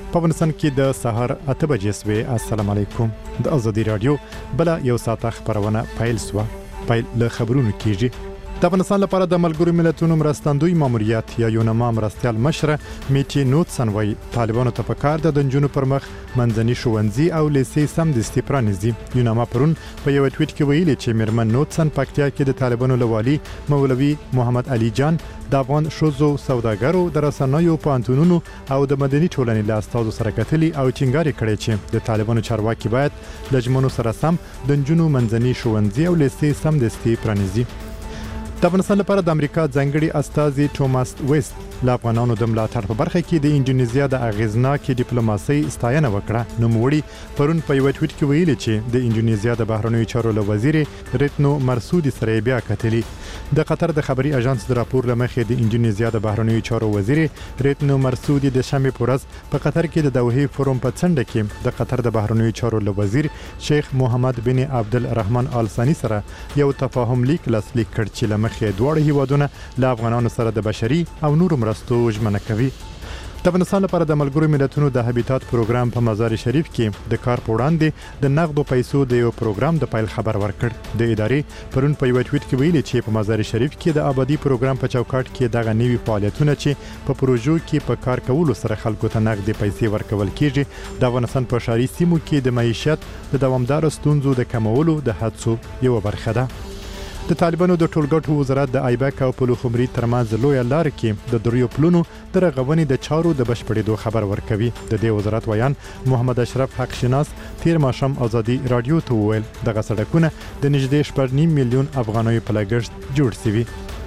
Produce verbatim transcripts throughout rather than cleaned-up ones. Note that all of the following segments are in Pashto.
په افغانستان کې د سهار اته بجې سوې. السلام علیکم. د ازادي رادیو بل یو ساعت خبرونه پیل سو. پیل له خبرونو کیږي. د افغانستان لپاره د ملګرو ملتونو مرستندوی ماموریت یا یونما مرستيال مشره میټي نوټسن وای طالبانو ته پکار د دنجونو پر مخ منځني ښوونځي او لیسې سم د استپرانیزي. یونما پرون په یو ټویټ کې ویلي چې میرمن نوټسن پکتیا کې د طالبانو لوالي مولوي محمد علي جان د افغان شوزو سوداګرو د رسنیو پانتونونو او د مدني ټولنې له استادو سره کتلي او چنګاري کړي چې د طالبانو چارواکي باید لجمنو سره سم دنجونو منځني ښوونځي او لیسې سم د استپرانیزي. د افغانستان لپاره د امریکا ځانګړي استازي توماس ویست له افغانانو د ملاتړ په برخه کې د انډونیزیا د اغیزناکې ډیپلوماسۍ ستاینه وکړه. نوموړي پرون په یو ټویټ کې ویلي چې د انډونیزیا د بهرنیو چارو له وزیر ریتنو مرسودي سره بیا کتلي. د قطر د خبري اژانس د راپور لمخې د انډونیزیا د بهرنیو چارو وزیر ریتنو مرسودي د شنبه په ورځ په قطر کې د دوحې فورم په څنډه کې د قطر د بهرنیو چارو له وزیر شیخ محمد بن عبد الرحمن آل ثانی سره یو تفاهم لیک لاسلیک کړ چې لمخې دواړه هیوادونه له افغانانو سره د بشري او نورو مرستو ژمنه کوي. د افغانستان لپاره د ملګرو ملتونو د هابیتات پروګرام په مزار شریف کې د کار په وړاندې د نقدو پیسو د یو پروګرام د پایل خبر ورکړ. د ادارې پرون په یو ټویټ کې ویلي چې په مزار شریف کې د آبادی پروګرام په چوکاټ کې دغه نوي فعالیتونه چې په پروژو کې په کار کولو سره خلکو ته نقد پیسې ورکول کیږي د افغانستان په شاري سیمو کې د معیشت د دوامدار ستونزو د کمولو د هڅو یو برخه ده. د طالبانو د ټولګټو وزارت د ایبک او پلوخمري ترمنځ لوی لار کې د دریو پلونو د رغونې د چارو د بشپړېدو خبر ورکوي. د دې وزارت ویان محمد اشرف حق شناس تیر ماشام ازادي رادیو ته ویل دغه سړکونه د نږدې شپږ نیم میلیون افغانیو په لګښت جوړ شوي.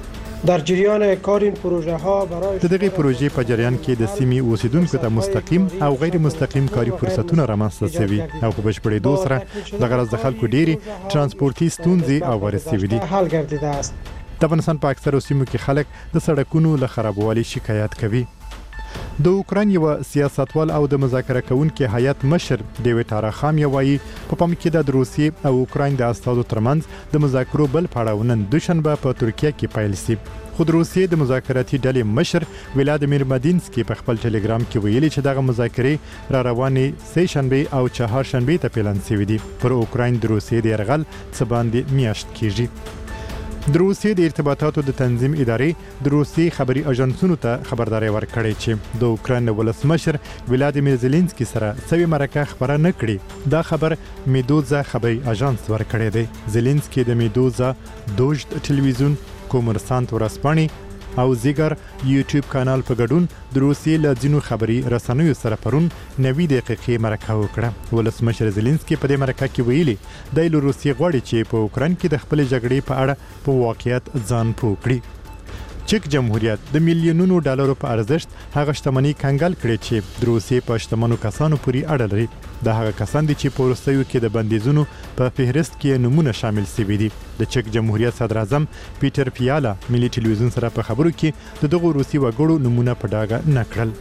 در جریان کار این پروژه ها برای د دغه پروژې په جریان کې د سیمې اوسیدونکو ته مستقیم او غیر مستقیم کاري فرصتونه رامنځته شوي او په بشپړېدو سره د غرض د خلکو ډېری ترانسپورتي ستونزې او ورسېږي دي. حل گردیده است. د افغانستان په اکثرو سیمو کې خلک د سړکونو له خرابوالي شکایت کوي. د اوکراین یو سیاستوال او د مذاکره کوونکي هیئت مشر ډیوډ اراخام یوایي په پام کې د روسیې او اوکراین د استادو ترمنځ د مذاکرو بل پړاو نن دوشنبه په ترکیه کې پیل شي. خو د روسیې د مذاکراتي ډلې مشر ولادیمیر مدینسکي په خپل ټلګرام کې ویلي چې دغه مذاکرې را روانې سه شنبه او چهار شنبه ته پلان شوي دي. پر اوکراین د روسیې د یرغل څه باندې میاشت کېږي. د روسیې د ارتباطاتو د تنظیم ادارې د روسیې خبري اژانسونو ته خبرداري ورکړې چې د اوکراین ولسمشر ولادیمیر زيلنسکي سره سوي مرکه خبره نه کړې. دا خبر میدوزا خبري اژانس ورکړی دی. زيلنسکي د میدوزا دوج ټلویزیون کومرسانت ورسپاني او زیګر یوټیوب کانال په ګډون د روسیې له ځینو خبري رسنیو سره پرون نوي دقیقې مرکه وکړه. ولسمشر زيلنسکي په دې مرکه کې ویلي د روسیې غواړي چې په اوکراین کې د خپل جګړې په اړه په واقعیت ځان پوه کړي. چک جمهوریت د میلیونونو ډالرو په ارزښت هغه شتمنۍ کنګال کړي چې د روسیې په شتمنو کسانو پورې اړه لري. د هغه کسان دي چې په وروستیو کې د بندیزونو په فهرست کې نمونه شامل شوي دي. د چک جمهوریت صدر اعظم پیټر پیالا ملي ټلویزیون سره په خبرو کې د دغه روسي وګړو نمونه په ډاګه نه کړل.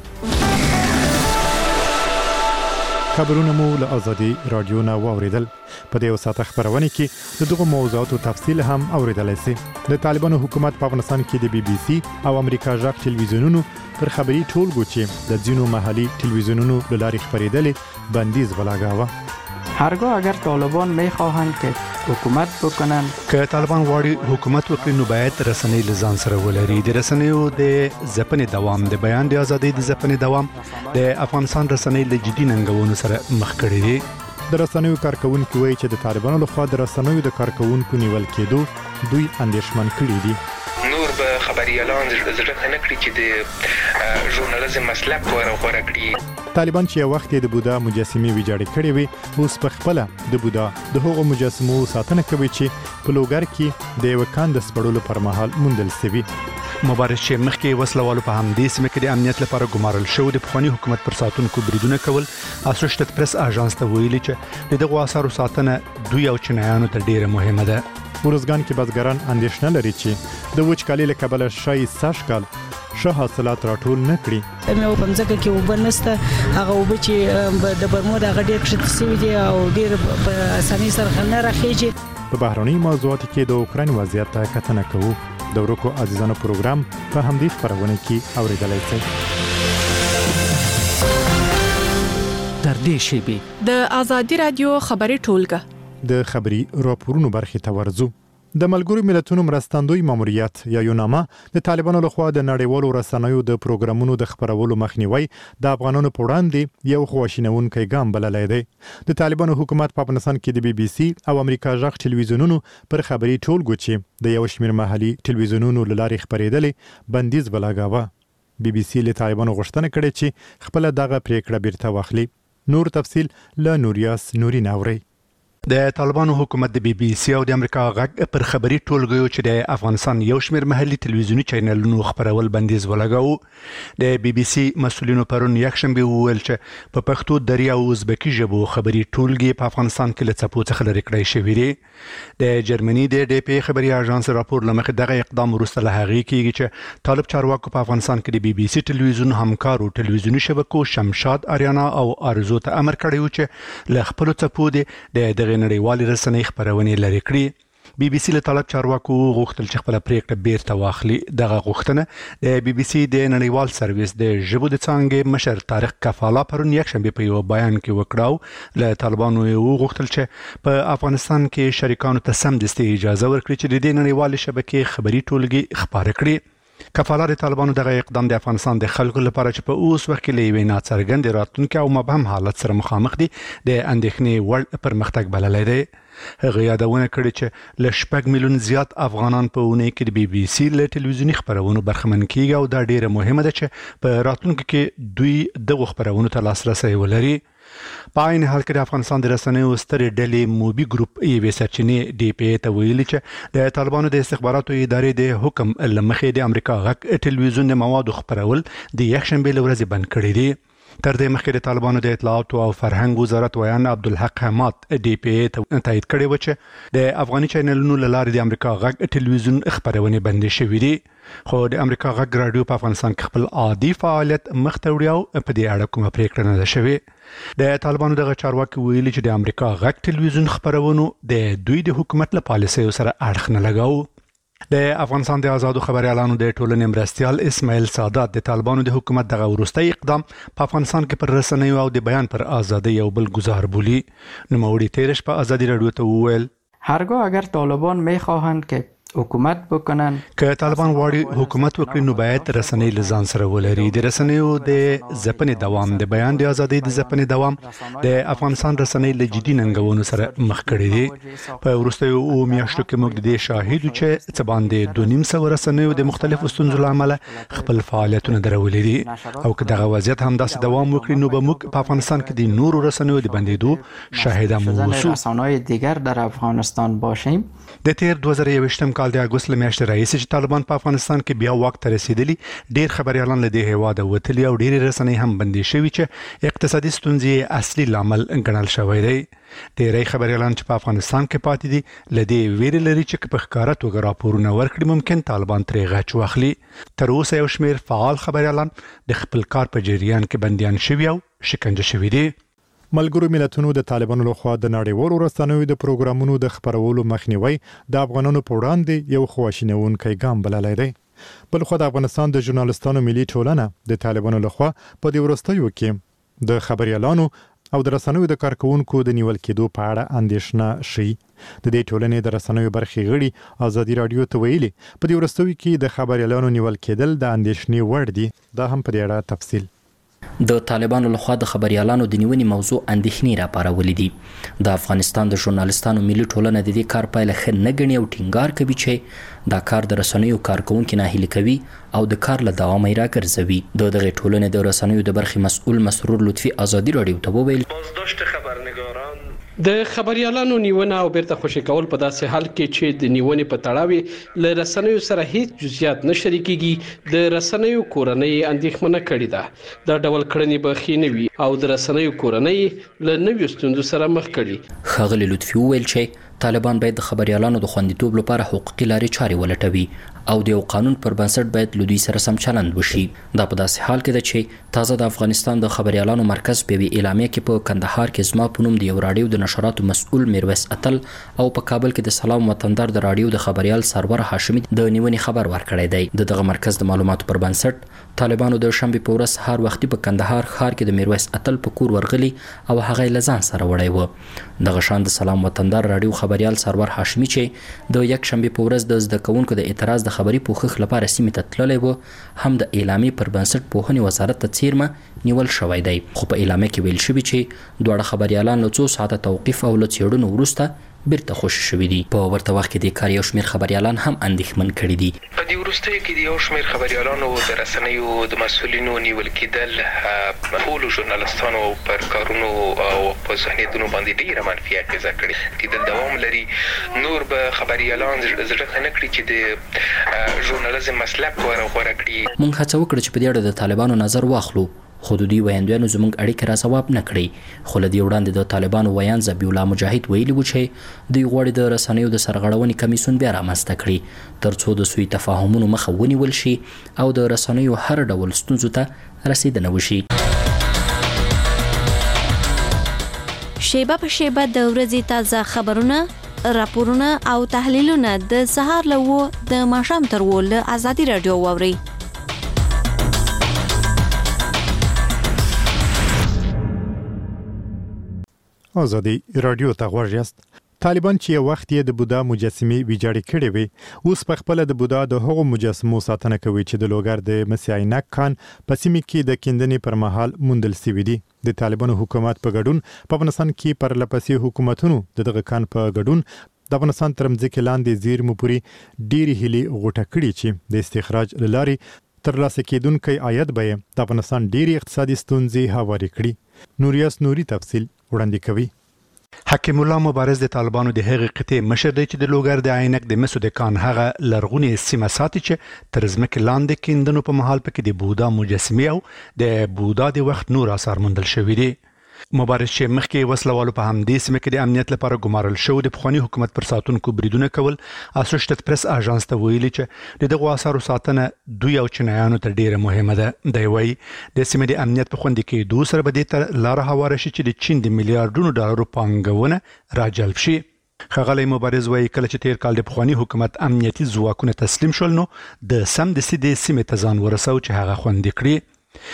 خبرونه مو له ازادي رادیو نه واوریدل. په دې وساته خبرونه کې د دغه موضوعاتو تفصیل هم اوریدلای شئ. د طالبانو حکومت په افغانستان کې د بي بي سي او امریکا ژغ ټلویزیونونو پر خبري ټولګو چې د ځینو محلي ټلویزیونونو له لارې خبرېدل بندیز ولګاوه. هرگاه اگر طالبان میخواهند که حکومت بکنن که طالبان غواړي حکومت وکړي نو باید رسنۍ لزان سره ولري. د رسنیو د ځپنې دوام د بیان د ازادۍ د ځپنې دوام د افغانستان رسنۍ له جدي ننګونو سره مخ کړي دي. د رسنیو کارکونکو وایي چې د طالبانو لخوا د رسنیو د کارکونکو نیول کېدو دوی اندېښمن کړي دي. نور به خبريالان زړه نه کړی چې د ژورنالیزم مسلک غوړه کړي. طالبان چې وخت د بودا مجسمه ویجاړې کړې وي اوس په خپل د بودا د هغو مجسمو ساتنه کوي چې په لوګر کې د وکاند سپړلو پر مهال موندل شوی. مبارز چې مخکې وسلوالو په همدې سیمه کې د امنیت لپاره ګمارل شو د پخوانی حکومت پر ساتونکو بریدونه کول. اسوشیټډ پریس اژانس ته ویلي چې د دغه اثارو ساتنه دوی او چینایانو ته ډیره مهمه ده. ورزګان کې بزګران اندېښنه لري چې د وچکالۍ له کبله شای سږ کال ښه حاصلات راټول نه کړي. مې په ځکه کې وبنسته هغه وب چې د برمود هغه ډېر کښته سوي دي او ډېر په اسانۍ سره نه راخېږي. په بهرني موضوعاتو کې د اوکراین وضعیت ته کتنه کوو. د ورکو عزیزانو پروګرام په همدې خبرونه کې اوریدلای شئ. تر دې شیبې د ازادي رادیو خبري ټولګه د خبري راپورونو برخې ته ورځو. د ملګرو ملتونو مرستندوی ماموریت یا یوناما د طالبانو لخوا د نړیوالو رسنیو د پروګرامونو د خبرولو مخنیوي د افغانانو په وړاندې یو خواشینونکی ګام بللی دی. د طالبانو حکومت په افغانستان کې د بي بي سي او امریکا غږ ټلویزیونونو پر خبري ټولګو چې د یو شمېر محلي ټلویزیونونو له لارې خبرېدلې بندیز ولګاوه. بي بي سي له طالبانو غوښتنه کړې چې خپل دغه پریکړه بیرته واخلي. نور تفصیل له نوریاس نورین اوري. د طالبانو حکومت د بي بي سي او د امریکا غږ پر خبري ټولګیو چې د افغانستان یو شمېر محلي ټلویزیونی چینلونو خبرول بندیز ولګاو. د بي بي سي مسؤلینو پرون یکشنبه وویل چې په پښتو دري او ازبکي ژبو خبري ټولګي په افغانستان کې له څپو څخه لرې کړای شوی دی. د جرمني د ډي پی خبري اژانس راپور لمخې دغه اقدام وروسته له هغې کېږي چې طالب چارواکو په افغانستان کې د بي بي سي ټلویزیون همکارو ټلویزیونی شبکو شمشاد اریانا او ارزو ته امر کړی و چې له خپل څپو د دغه نړیوالې رسنۍ خبرونې لري کړي. بي بي سي له طالب چارواکو غوښتل چې خپل پریکړه بیرته واخلي. دغه غوښتنه د بي بي سي د نړیوال سرویس د ژبو د څانګې مشر طارق کفاله پرون یکشنبه په یو بیان کې وکړاو. له طالبانو یې غوښتل چې په افغانستان کې شریکانو ته سمدستي اجازه ورکړي چې د دې نړیوال شبکې خبري ټولګي خبرې کړي. کفاله د طالبانو دغه اقدام د افغانستان د خلکو لپاره چې په اوس وخت کې لوي ناڅرګند راتلونکي او مبهم حالت سره مخامخ دي د اندېښنې وړ پرمختګ بللی دی. هغه یادونه کړې چې ل شپږ میلیون زیات افغانان په اونۍ کې د بي بي سي له ټلویزیونی خبرونو برخمن کیږي او دا ډیره مهمه ده چې په راتلونکي کې دوی دغه خبرونو ته لاسرسي ولري. په عین حال کې د افغانستان د رسنیو سترې ډلې موبي ګروپ یوې سرچینې ډي پی ته ویلي چې د طالبانو د استخباراتو ادارې د حکم لمخې د امریکا غږ ټلویزیون د موادو خبرول د یکشنبه له ورځې بند کړی دی. تر دې مخکې د طالبانو د اطلاعات او فرهنګ وزارت ویان عبدالحق حماد ډي پی ته تایید کړی و چې د افغاني چینلونو له لارې د امریکا غږ ټلویزیون خبرونه بندې شوې دي. خو د امریکا غږ رادیو په افغانستان کې خپل عادي فعالیت مخ ته وړي او په دې اړه کومه پریکړه نه ده شوې. د طالبانو دغه چارواکي ویلي چې د امریکا غږ ټلویزیون خبرونو د دوی د حکومت له پالیسیو سره اړخ نه لګاو. د افغانستان د آزادو خبريالانو د ټولنې مرستيال اسماعیل سادات د طالبانو د حکومت دغه وروستي اقدام په افغانستان کې پر رسنیو او د بیان پر ازادي یو بل گزار بولی. نوموړي تیرش په ازادي رادیو ته وویل هرگاه اگر طالبان میخواهند که حکومت بکنن که طالبان غواړي حکومت وکړي نو باید رسنۍ لزان سره ولري. د رسنیو د ځپنې دوام د بیان د ازادۍ د ځپنې دوام د افغانستان رسنۍ له جدي ننګونو سره مخ کړي دي. په وروستیو او میاشتو کې موږ د دې شاهد چې څه باندې دوه نیم سوه رسنیو د مختلفو ستونزو له امله خپل فعالیتونه درولې دي او که دغه وضعیت همداسې دوام وکړي نو به موږ په افغانستان کې د نورو رسنیو د بندېدو شاهد اوسو. رسانه‌های دیگر در افغانستان باشیم. د تیر دوه زره یوویشتم کال د اګوست له میاشتې راهیسې چې طالبان په افغانستان کې بیا واک ته رسیدلي ډیر خبريالان له دې هیواده وتلي او ډېرې رسنۍ هم بندې شوي چې اقتصادي ستونزې اصلي لامل ګڼل شوی دی. ډېری خبريالان چې په افغانستان کې پاتې دي له دې ویرې لري چې په ښکاره توګه راپورونه ورکړي ممکن طالبان ترې غچ واخلي. تر اوسه یو شمېر فعال خبريالان د خپل کار په جریان کې بندیان شوي او شکنجه شوي دي. ملګرو ملتونو د طالبانو لخوا د نړیوالو رسنیو د پروګرامونو د خبرولو مخنیوي د افغانانو په وړاندې یو خواشینونکی ګام بللی دی. بل خو د افغانستان د ژورنالستانو ملي ټولنه د طالبانو لخوا په دې وروستیو کې د خبريالانو او د رسنیو د کارکونکو د نیول کېدو په اړه اندېښنه شي. د دې ټولنې د رسنیو برخې غړي ازادي رادیو ته ویلي په دې وروستیو کې د خبريالانو نیول کېدل د اندېښنې وړ دي. دا هم په دې اړه تفصیل. د طالبانو لخوا د خبريالانو د نیونې موضوع اندېښنې راپارولې دي. د افغانستان د ژورنالستانو ملي ټولنه د دې کار پایله ښه نه ګڼي او ټینګار کوي چې دا کار د رسنیو کارکونکو ناهیلي کوي او د کار له دوام یې راګرځوي. د دغه ټولنې د رسنیو د برخې مسؤل مسرور لطفي ازادي رادیو ته وویل بازداشت خبرنگاران د خبريالانو نیونه او بیرته خوشی کول په داسې حال کې چې د نیونې په تړاو له رسنیو سره هیڅ جزئیات نه شریکيږي د رسنیو کورنۍ اندېښمنه کړې ده. دا ډول کړنې به ښې نه وي او د رسنیو کورنۍ له نویو ستونزو سره مخ کړي. ښاغلي لطفي وویل چې طالبان باید د خبريالانو د خوندیتوب لپاره حقوقي لارې چارې ولټوي او د یو قانون پر بنسټ باید له دوی سره سم چلند وشي. دا په داسې حال کې ده چې تازه د افغانستان د خبريالانو مرکز په اعلامیه کې په کندهار کې زما په نوم د یو رادیو د نشراتو مسؤل میرویس اتل او په کابل کې د سلام وطندار د رادیو د خبريال سرور هاشمي د نیونې خبر ورکړی دی. دغه مرکز د معلوماتو پر بنسټ طالبانو د شنبه په ورځ سهار وختي په کندهار ښار کې د میرویس اتل په کور ورغلي او هغه لزان سره وړي وو. دغه شان د سلام وطندار رادیو خبريال سرور هاشمي چې د یک شنبه په ورځ د زده کوونکو د اعتراض د خبري پوښښ لپاره سیمه ته تللی وو هم د اعلامیه پر بنسټ پوهنې وزارت ته څیرمه نیول شوی دی. خو په اعلامیه کې ویل شوی چې دواړه خبريالان له څو ساعته توقیف او له څېړنو وروسته بیرته خوشي شوي دي. په ورته وخت کې د کار یو شمېر خبريالان هم اندېښمن کړي دي. په دې وروستیو کې د یو شمېر خبريالانو د رسنیو د مسؤلینو نیول کېدل ټولو ژورنالستانو پر کارونو او په ذهنیتونو باندې ډېره منفي اغېزه کړې. کېدل دوام لري. نور به خبريالان زړه نه کړي چې د ژورنالیزم مسلک غوره کړي. موږ هڅه وکړه چې په دې اړه د طالبانو نظر واخلو خو د دوی ویاندویانو زموږ اړیکې را ځواب نه کړي. خو له دې وړاندې د طالبانو ویان ذبیح الله مجاهد ویلي و چې دوی غواړي د رسنیو د سرغړونې کمیسیون بیا رامنځته کړي تر څو د سوی تفاهمونو مخه ونیول شي او د رسنیو هر ډول ستونزو ته رسیدنه وشي. شیبه په شیبه د ورځې تازه خبرونه، راپورونه او تحلیلونه د سهار له و د ماښام تر و له ازادي رادیو واورئ. آزادی رادیو ته غوږ یاست. طالبان چې یو وخت یې د بودا مجسمې ویجاړې کړې وي اوس په خپل د بودا د هغو مجسمو ساتنه کوي چې د لوګر د مسیعینک خان په سیمه کې د کیندنې پر مهال موندل شوی دي. د طالبانو حکومت په ګډون په افغانستان کې پر لپسې حکومتونو دغه خان په ګډون د افغانستان تر مځکې لاندې زیرمو پورې ډېری هلي غوټه کړي چې د استخراج لاري ترلاسه کېدونکي عاید به د افغانستان ډېری اقتصادي ستونزې هوارې کړي. نوریاس نوري تفصیل وړاندې کوي. حکیم الله مبارز د طالبانو د هغې قطعې مشر دی چې د لوګر د عینک د مسو د کان هغه لرغونې سیمه ساتي چې تر ځمکې لاندې کیندنو په مهال پکې د بودا مجسمې او د بودا د وخت نور آثار موندل شوي دي. مبارز چې مخکې وسلوالو په همدې سیمه کې د امنیت لپاره ګمارل شو د پخواني حکومت پر ساتونکو بریدونه کول اسوسییټډ پریس اژانس ته ویلي چې د دغه آثارو ساتنه دوی او چینایانو ته ډیره مهمه ده. دی وایي د سیمې د امنیت په خوندي کېدو سره به دې ته لاره هواره شي چې د چین د میلیارډونو ډالرو پانګونه راجلب شي. ښاغلی مبارز وایي کله چې تیر کال د پخواني حکومت امنیتي ځواکونه تسلیم شول نو د سمدستي د سیمې ته ځان ورسو چې هغه خوندي کړي.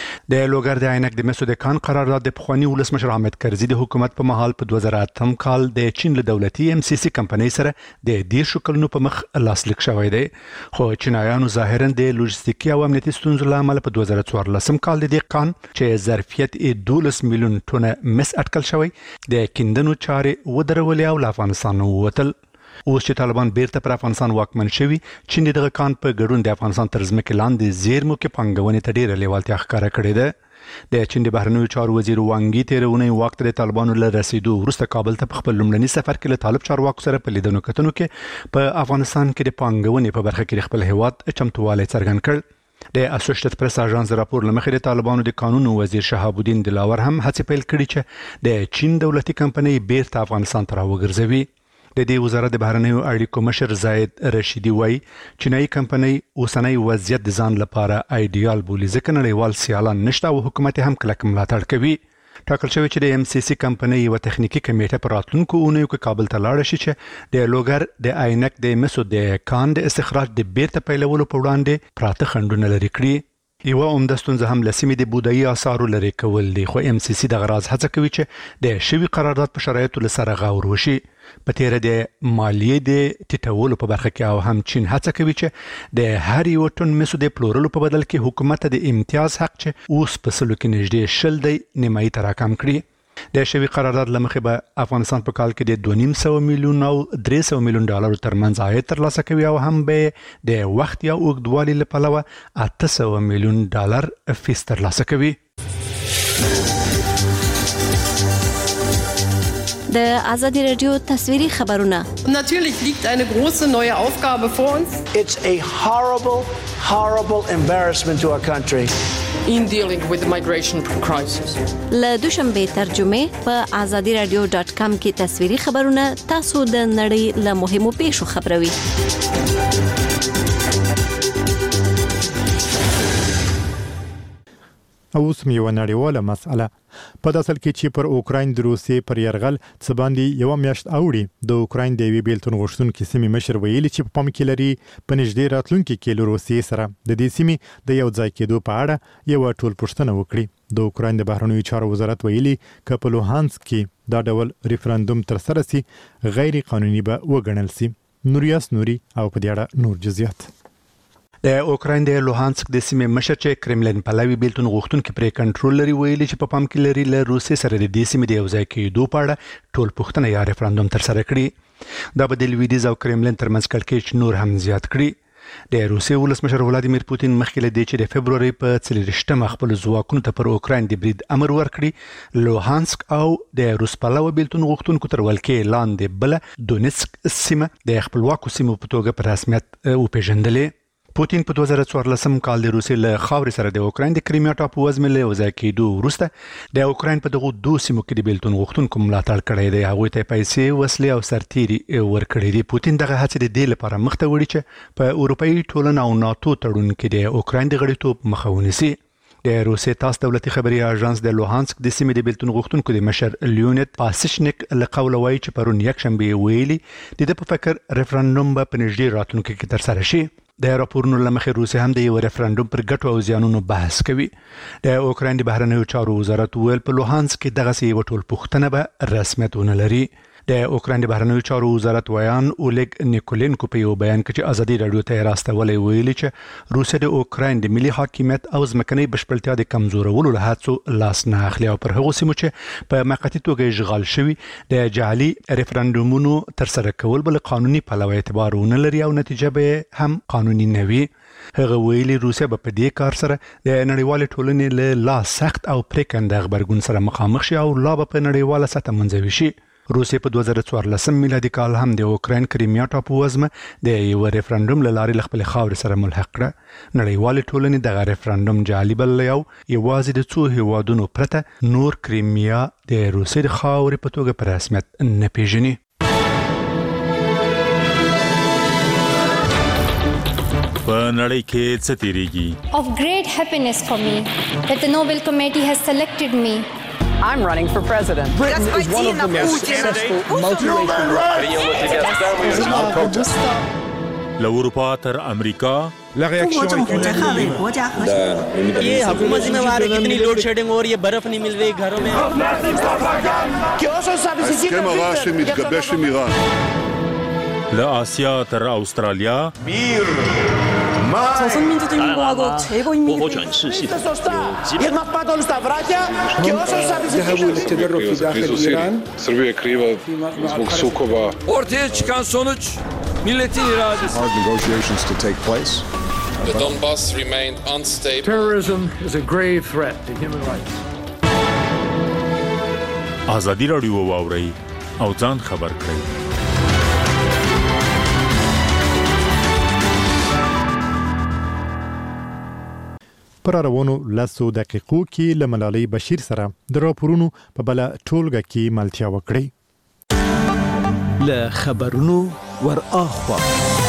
د لوګر د عینک د مسو د کان قرارداد د پخواني ولسمشر حامد کرزي د حکومت په مهال په دوه زره اتم کال د چین له دولتي ام سی سی کمپنۍ سره د دیر شکلونو په مخ لاسلیک شوی دی. خو چینایانو ظاهرا د لوجستیکي او امنیتي ستونزو له امله په دوه زره څوارلسم کال د دې کان چې ظرفیت یې دولس میلیون ټنه مس اټکل شوی د کیندنو چارې ودرولې او له افغانستان ووتل. اوس چې طالبان بیرته پر افغانستان واکمن شوي چین دغه کان په ګډون د افغانستان تر ځمکې لاندې زیرمو کې پانګونې ته ډیره لیوالتیا ښکاره کړې ده. د چین د بهرنیو چارو وزیر وانګي تېره اونۍ واک ته د طالبانو له رسیدو وروسته کابل ته په خپل لومړني سفر کې له طالب چارواکو سره په لیدنو کتنو کې په افغانستان کې د پانګونې په برخه کې خپل هیواد چمتووالی څرګند کړ. د اسوسییټډ پریس اژانس راپور لمخې د طالبانو د قانون وزیر شهاب الدین دلاور هم هڅې پیل کړي چې د چین دولتي کمپنۍ بیرته افغانستان ته راوګرځوي. د دې وزارت د بهرنیو اړیکو مشر زاید رشیدي وایي چینایي کمپنۍ اوسنی وضعیت د ځان لپاره ایډیال بولي ځکه نړیوال سیالان نشته او حکومت هم کلک ملاتړ کوي. ټاکل شوی چې د ام سی سی کمپنۍ یو تخنیکی کمیټه پر راتلونکو اونیو کې کابل ته لاړ شي چې د لوګر د عینک د مسو د کان د استخراج د بیرته پیلولو په وړاندې پراته خنډونه لري کړي. یو عمده ستونزه هم لسمې د بودایي آثارو لري کول دي خو ام سی سی د غراض هڅه کوي چې د شوی قرارداد په شرایطو لسره غور وشي. په تیره د مالیې د ټیټولو په برخه کې او هم چین هڅه کوي چې د هر یو ټن مسو د پلورلو په بدل کې حکومت د امتیاز حق چې اوس په سلو کې نږدې شل دی نیمایي ته راکم کړي. د شوی قرارداد لمخې به افغانستان په کال کې د دوه نیم سوه میلیون او درې سوه میلیون ډالرو ترمنځ عاید ترلاسه کوي او هم به د وخت یا اوږدوالي له پلوه اته سوه میلیون ډالر فیس ترلاسه کوي. د آزادی رادیو تصویری خبرونه. Natürlich liegt eine große neue Aufgabe vor uns. It's a horrible, horrible embarrassment to our country. In dealing with the migration crisis. له دوشنبه ترجمه په آزادی رادیو ډاټ کام کې تصویری خبرونه تاسو د نړۍ له مهمو پیښو خبروي. او اوس یو نړیواله مسأله په داسل کې چې پر اوکراین د روسیې پر يرغل څه باندې یو میاشت اوړي د اوکراین د وی بیلتون غوښتونکو سیمې مشر ویلي چې په پام کې لري په نږدې راتلونکي کې له روسیې سره د دې سیمې د یو ځای کېدو په اړه یو ټول پوښتنه وکړي د اوکراین د بهرنیو چارو وزارت ویلي چې په لوهانسک کې دا ډول ریفرندوم تر سره سي غیر قانوني به وګڼل سي. نوریاس نوري او په دې اړه نور جزئیات. د اوکراین د لوهانسک د سیمې مشر چې کرملین پلاوی بیلتون غوښتونکو پرې کنټرول لري ویلي چې په پام کې لري له روسیې سره د دې سیمې د یو ځای کېدو په اړه ټول پوښتنه یا ریفرندوم تر سره کړي. دا به د لویدیځ او کرملین ترمنځ کړکېچ نور هم زیات کړي. د روسیې ولسمشر ولادیمیر پوتین مخکې له دې چې د فبروري په څلورشتمه خپل ځواکونو ته پر اوکراین د برید امر ورکړي لوهانسک او د روس پلاوی بیلتون غوښتونکو تر ولکې لاندې بل دونیتسک سیمه د خپلواکو سیمو په توګه په رسمیت وپېژندلې. پوتین په دوه زره څوارلسم کال د روسیې له خاورې سره د اوکراین د کریمیا ټاپو وزمې له وځای کېدو وروسته د اوکراین په دغه دوه سیمو کې د بیلتون غوښتونکو ملاتړ کړی دی. هغوی ته پیسې وسلې او سرتیري ورکړي دي. پوتین دغه هڅې د دې لپاره مخته وړي چې په اروپایي ټولنه او ناتو تړون کې د اوکراین د غړیتوب مخه ونیسي. د روسیې تاس دولتي خبري اژانس د لوهانسک د سیمې د بیلتون غوښتونکو د مشر لیونید پاسیشنیک له قوله وایي چې پرون یکشنبه ویلي د دې په فکر ریفرندوم به په نږدې راتلونکي کې تر سره شي. د راپورونو لمخې روسیه هم د یو ریفرندوم پر ګټو او زیانونو بحث کوي. د اوکراین د بهرنیو چارو وزارت ویل په لوهانسک کې دغه یو ټول پوښتنه به رسمیت ونه لري. د اوکراین د بهرنیو چارو وزارت ویان اولګ نیکولینکو په یو بیان کې چې ازادي رادیو ته راستولې ویلي چې روسیه د اوکراین د ملي حاکمیت او ځمکنۍ بشپړتیا د کمزورولو له هڅو لاس نه اخلي او پر هغو سیمو چې په موقتي توګه اشغال شوي د جعلي ریفرندومونو تر سره کول بل قانوني پلوه اعتبار ونه لري او نتیجه به هم قانوني نه وي. هغه ویلي روسیه به په دې کار سره د نړیوال ټولنې له لا سخت او پریکنده خبرګون سره مخامخ شي او لا به په نړیواله سطح منځوي شي. روسیه په دوه زره څوارلسم میلادي کال هم د اوکراین کریمیا ټاپو وزمه د یو ریفرندوم له لارې خپل خاور سره ملحق کړه. نړیوال ټولنې دغه ریفرندوم جعلي بللی او یوازې د څو هیوادونو پرته نور کریمیا د روسیې د خاورې په توګه په رسمیت نه پیژني. په نړۍ کې څه تیریږي؟ Of great happiness for me that the Nobel Committee has selected me. I'm running for president. Britain is one of the most successful multiracial له اروپا تر امریکا La reaction ये हुकूमत जिम्मेवार है कितनी load shedding हो रही है, बर्फ नहीं मिल रही घरों में. ההסכם הרע שמתגבש עם איראן. لآسیا تر استرالیا 조선민주주의인공화국 최고인민이 ortaya çıkan sonuç milletin iradesi. Negotiations to take place. The Donbass remained unstable. Terrorism is a grave threat to human rights. ازادي راډیو واوري او ځان خبر کړئ. پر روانو لسو دقیقو کې له ملالۍ بشیر سره د راپورونو په بل ټولګه کې ملتیا وکړي. له خبرونو ور اخوا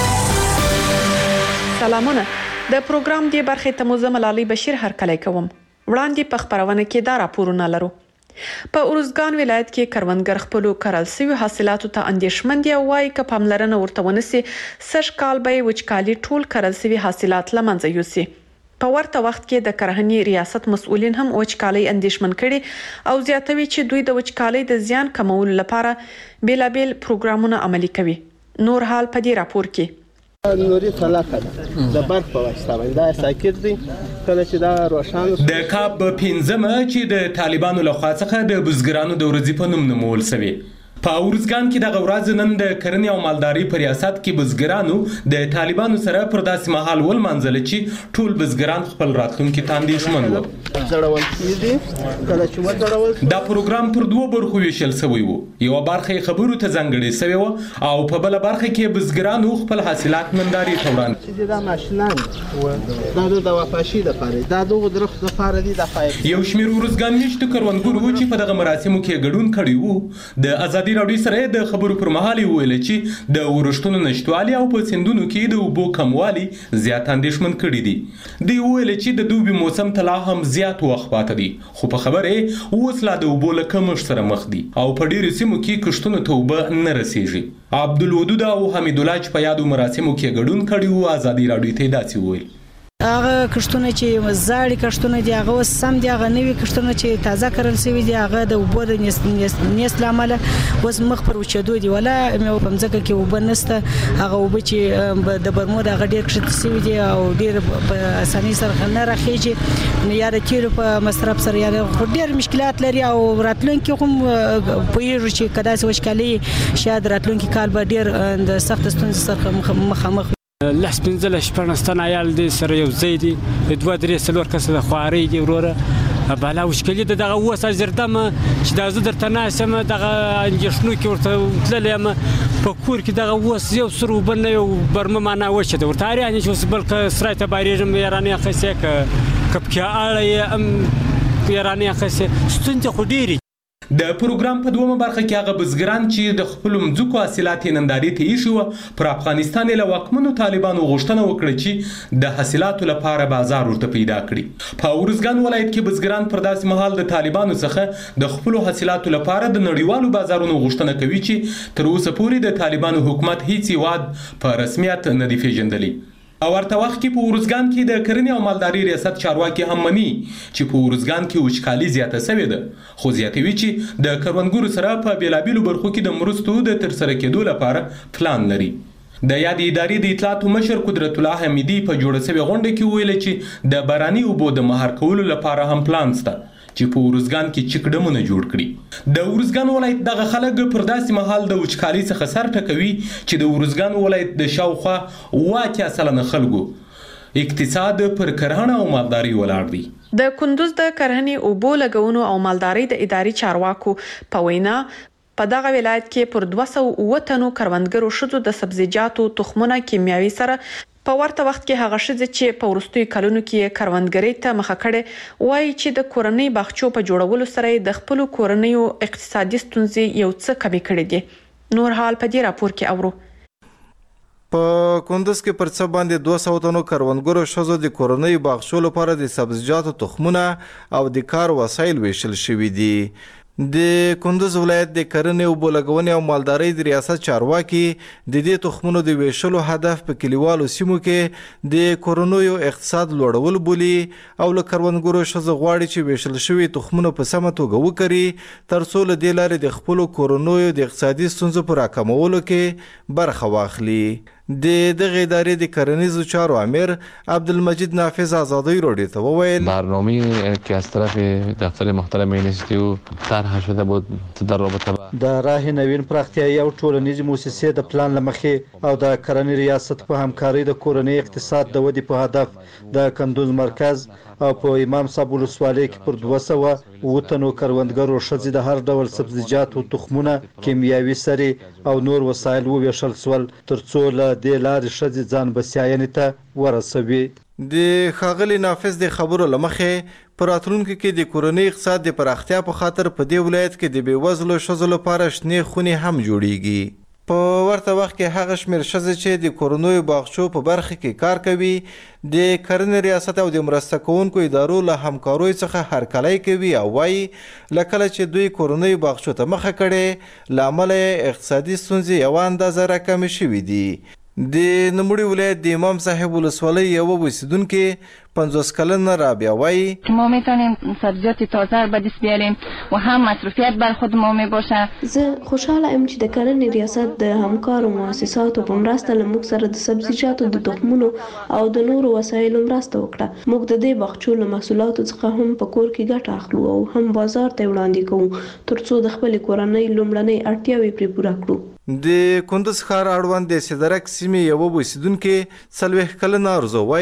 سلامونه. د پروګرام دی برخه ته مو ملالۍ بشیر هرکلی کوم. وړاندې په خبرونه کې دا راپورونه لرو. په اورزګان ولایت کې کروندګر خپل کرل سوي حاصلاتو ته اندیشمن دي او وايي ک پاملرنه ورته ونسي سږ کال به وچکالي ټول کرل سوي حاصلات لمنځه یوسي. په ورته وخت کې د کرهنې ریاست مسؤلین هم وچکالي اندیشمن کړي او زیاتوي چې دوی د وچکالي د زیان کمولو لپاره بیلابل پروګرامونه عملي کوي. نور حال په دې راپور کې نوري طلاقه د برق په واسطه باندې دا ساکت دي کله چې دا روشان د کاب پنځمه چې د طالبانو لخوا څخه د بزګرانو د ورځې په نوم نومول شوی. په اورزګان کې د غورز نن د کرنې او مالداري په ریاست کې بزګرانو د طالبانو سره پر داسې مهال ول منځل چې ټول بزګران خپل راتلونکي تاندېشمن وو. ځړول کیږي کله چې وځړول دا پروګرام پر دوه برخو ویشل شوی وو. یو برخه خبرو ته ځانګړې شوی و او په بل برخه کې بزګرانو خپل حاصلات ننداري ته وړاندې. چې دا ماشینان دا د وفاشي د پاره دا دغه درخت د پاره دي د فایده. یو شمیر اورزګان نشته کروندګرو چې په دغه مراسمو کې ګډون کړي وو د ازادي ازادي راډیو سره د خبرو پر مهال ویل چې د ورښتونو نشټوالي او په سندونو کې د اوبو کموالي زیات اندېښمن کړي دي. دوی ویل چې د دوبي موسم ته لا هم زیات وخت پاتې دي، خو په خبره اوس لا د اوبو له کمښت سره مخ دي او په ډېرو سیمو کې کښتونو ته اوبه نه رسیږي. عبدالودود او حمیدالله چې په یادو مراسمو کې ګډون کړي وو ازادي راډیو ته داسې وویل. هغه کښتونه چې زاړي کښتونه دي هغه اوس سم دي، هغه نوي کښتونه چې تازه کرل شوي دي هغه د اوبو د نیست له امله اوس مخ پر وچېدو دي، ولا په مځکه کې اوبه نشته. هغه اوبه چې د برمود هغه ډېر کښته شوي دي او ډېر په اسانۍ سره نه راخېږي، یا د تیلو په مصرف سره یا ډېر مشکلات لري او راتلونکي هم پوهېږو چې که داسې وچکالي شاید راتلونکي کال به ډېر د سخت ستونزې سره مخامخ. لس پنځه شپږ تن عیال دي سره یو ځای دي، دوه درې څلور کسه د خوارۍ دي وروره بالا وشکلي د دغه اوس اجردمه چې دا زه درته ناست یم دغه اندېښنو کې ورته تللی یم په کور کې دغه اوس یو سر اوبه نه یو برمه معنا وچه ده ورته اریانې چې اوس بلکې سرای ته بارېږم یارانې اخیستې که که پکې اړه یې ام یارانې اخیستې ستونزې خو ډېرې. د پروګرام په دومره برخه کې هغه بزګران چې د خپل مځکو حاصلات نندارې ته ایښي وو پر افغانستان له واکمنو طالبانو غوښتنه وکړه چې د حاصلاتو لپاره بازار ورته پیدا کړي. په ارزګان ولایت کې بزګران پر داسې مهال د طالبانو څخه د خپل حاصلاتو لپاره د نړیوالو بازارونو غوښتنه کوي چې تر اوسه پورې د طالبانو حکومت هیڅ هیواد په رسمیت نه دی پیژندلی. او ورته وخت کې په ارزګان کې د کرنې او مالدارۍ ریاست چارواکي هم مني چې په ارزګان کې وچکالي زیاته شوې ده، خو زیاتوي چې د کروندګرو سره په بیلابیلو برخو کې د مرستو د ترسره کېدو لپاره پلان لري. د یاد ادارې د اطلاعاتو مشر قدرت الله حمیدي په جوړه شوې غونډه کې ویل چې د باراني اوبو د مهار کولو لپاره هم پلان شته چې په ارزګان کې چک ډمونه جوړ کړي. د ارزګان ولایت دغه خلک پر داسې مهال د وچکالۍ څخه سر ټکوي چې د ارزګان ولایت د شاوخوا اوه اتیا سلنه خلکو اقتصاد پر کرهڼه او مالدارۍ ولاړ دی. د کندوز د کرهڼې اوبو لګونو او مالدارۍ د ادارې چارواکو په وینا په دغه ولایت کې پر دوه سوه اووه تنو کروندګرو ښځو د سبزیجاتو تخمونه کیمیاوي سره په ورته وخت کې هغه ښځې چې په وروستیو کلونو کې کروندګرۍ ته مخه کړې وایي چې د کورنۍ باغچو په جوړولو سره د خپلو کورنیو اقتصادي ستونزې یو څه کمې کړې دي. نور حال په دې راپور کې اورو. په کندوز کې پر څه باندې دوه سوه تنو کروندګرو ښځو د کورنیو باغچو لپاره د سبزیجاتو تخمونه او د کار وسایل ویشل شوي دي. د کندوز ولایت د کرنې اوبو لګونې او مالدارۍ د ریاست چارواکي د دې تخمونو د ویشلو هدف په کلیوالو سیمو کې د کورنیو اقتصاد لوړول بولي او له کروندګرو ښځو غواړي چې ویشل شوي تخمونه په سمه توګه وکري تر څو له دې لارې د خپلو کورنیو د اقتصادي ستونزو په راکمولو کې برخه واخلي. د دغه ادارې د کرنیزو چارو امیر عبدالمجید نافذ آزادی راډیو ته وویل برنامه‌ای که از طرف دفتر محترم اینستیتو طرح شده بود در رابطه با د راه نوین پراختیایي او ټولنیزې مؤسسې د پلان له مخې او د کرنې ریاست په همکارۍ د کورنۍ اقتصاد د ودې په هدف د کندوز مرکز او په امام صاحب ولسوالۍ کې پر دوه سوه اووه تنو کروندګرو ښځې د هر ډول سبزیجاتو تخمونه کیمیاوي سرې او نور وسایل وویشل شول تر څو له دې لارې ښځې ځان بسیاینې ته ورسوي. د ښاغلي نافذ د خبرو له مخې په راتلونکي کې د کورنۍ اقتصاد د پراختیا په خاطر په دې ولایت کې د بېوزلو ښځو لپاره شنې خونې هم جوړیږي. په ورته وخت کې هغه شمېر ښځې چې د کورنیو باغچو په برخه کې کار کوي د کرنې ریاست او د مرسته کوونکو ادارو له همکاریو څخه هرکلی کوي او وایي له کله چې دوی کورنیو باغچو ته مخه کړې له امله اقتصادي ستونزې یوه اندازه راکمې شوي دي. د نوموړي ولایت د امام صاحب ولسوالۍ یوه اوسیدونکې پنځوس کلنه رابعه وایي ما میتونیم سبزیجات تازه به دست بیاریم و هم مصرفیت بر خود ما میباشه. زه خوشحاله ام چې د کرنې ریاست د همکارو مؤسساتو په مرسته له موږ سره د سبزیجاتو د تخمونو او د نورو وسایلو مرسته وکړه. موږ د دې باغچو له محصولاتو څخه هم په کور کې ګټه اخلو او هم بازار ته وړاندې کوو تر څو د خپلې کورنۍ لومړنۍ اړتیاوې پرې پوره کړو. د کندوز ښار اړوند د سدرک سیمې یوه اوسیدونکې څلوېښت کلنه ارزو وایي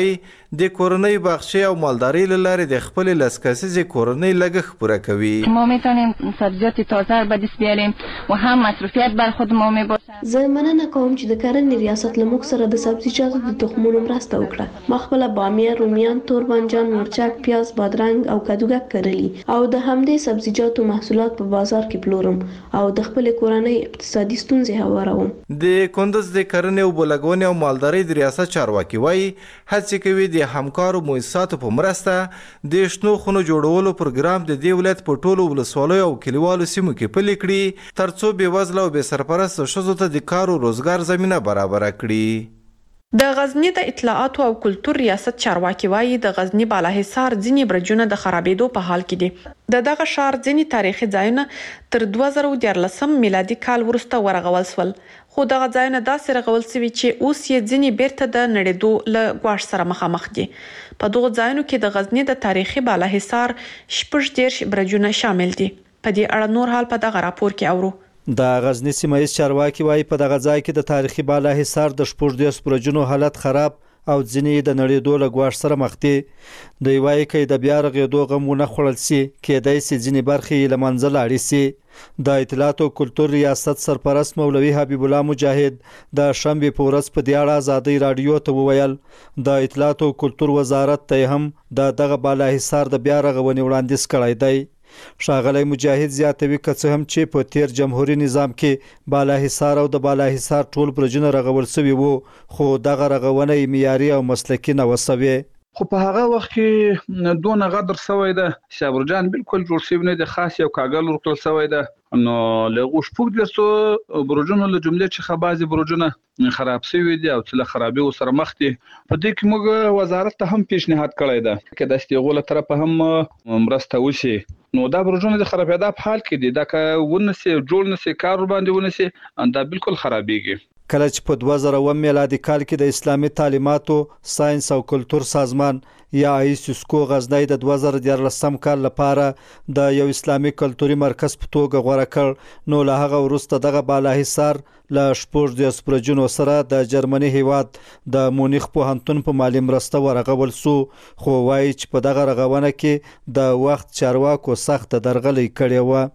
د کورنۍ باغچې او مالدارۍ له لارې د خپلې لس کسیزې کورنۍ لګښت پوره کوي. ما میتونیم سبزیجات تازه به دست بیاریم و هم مصرفیت بر خود ما میباشد. زه مننه کوم چې د کرنې ریاست له موږ سره د سبزیجاتو د تخمونو مرسته وکړه. ما خپله بامیه، رومیان، تور بانجان، مرچک، پیاز، بادرنګ او کدوګک کرلي او د همدې سبزیجاتو محصولات په بازار کې پلورم او د خپلې کورنۍ اقتصادي ستونزې هواروم. د کندز د کرنې او بولګونې او مالدارۍ د ریاست چارواکي وایي هڅې کوي د همکارو مؤسساتو په مرسته د شنو خونو جوړولو پروګرام د دې ولایت په ټولو ولسوالیو او کلیوالو سیمو کې پلي کړي ترڅو بېوزله او بې سرپرسته ښځو ته د کار او روزګار زمینه برابره کړي. د غزنی د اطلاعاتو او کلتور ریاست چارواکي وایي د غزنی بالاحصار ځینې برجونه د خرابېدو په حال کې دي. د دغه ښار ځینې تاریخي ځایونه تر دوه زره دیارلسم میلادي کال وروسته ورغول شول، خو دغه ځایونه داسې رغول شوي چې اوس یې ځینې بیرته د نړېدو له ګواښ سره مخامخ دي. په دغو ځایونو کې د غزنی د تاریخي بالاحصار شپږ دېرش برجونه شامل دي. په دې اړه نور حال په دغه راپور کې اورو. د غزنی سیمه ییز چارواکي وایي په دغه ځای کې د تاریخي بالاحصار د شپږ دېرش برجونو حالت خراب او ځینې د نړېدو له ګواښ سره مخ دي. دوی وایي که د بیا رغېدو غم ونه خوړل سي کېدای سي ځینې برخې یې له منځه لاړې سي. د اطلاعات او کلتور ریاست سرپرست مولوي حبیب الله مجاهد د شنبې په ورځ په دې اړه ازادۍ راډیو ته وویل د اطلاعات او کلتور وزارت ته هم د دغه بالاحصار د بیا رغونې وړاندیز کړی دی. ښاغلی مجاهد زیاتوي که څه هم چې په تیر جمهوري نظام کې بالاحصار او د بالاحصار ټول برجونه رغول شوي وو خو دغه رغونه یې معیاري او مسلکي نه وه سوې. خو په هغه وخت کې دونه غدر سوی ده چې برجان بالکل جوړ شوي نه دي، خاص یو کاغل ورکړل سوی ده. نو له هغو شپږ دېرشو برجونو له جملې څخه بعضې برجونه خراب شوي دي او چې له خرابېدو سره مخ دي. په دې کې موږ وزارت ته هم پیشنهاد کړی ده که داسې د هغو له طرفه هم مرسته وشي. نو دا برجونه د خرابېدا په حال کې دي، دا که ونسي جوړ نسي کار ورباندې ونسي دا بالکل خرابېږي. کله چې په دوه زره اووه میلادي کال کې د اسلامي تعلیماتو ساينس او کلتور سازمان یا ایسوسکو غزنی د دوه زره دیارلسم کال لپاره د یو اسلامي کلتوري مرکز په توګه غوره کړ نو له هغه وروسته دغه بالاحصار له شپږ دېرش برجونو سره د جرمني هیواد د مونیخ پوهنتون په مالي مرسته ورغول سو، خو وایي چې په دغه رغونه کې د وخت چارواکو سخت درغلي کړې وه.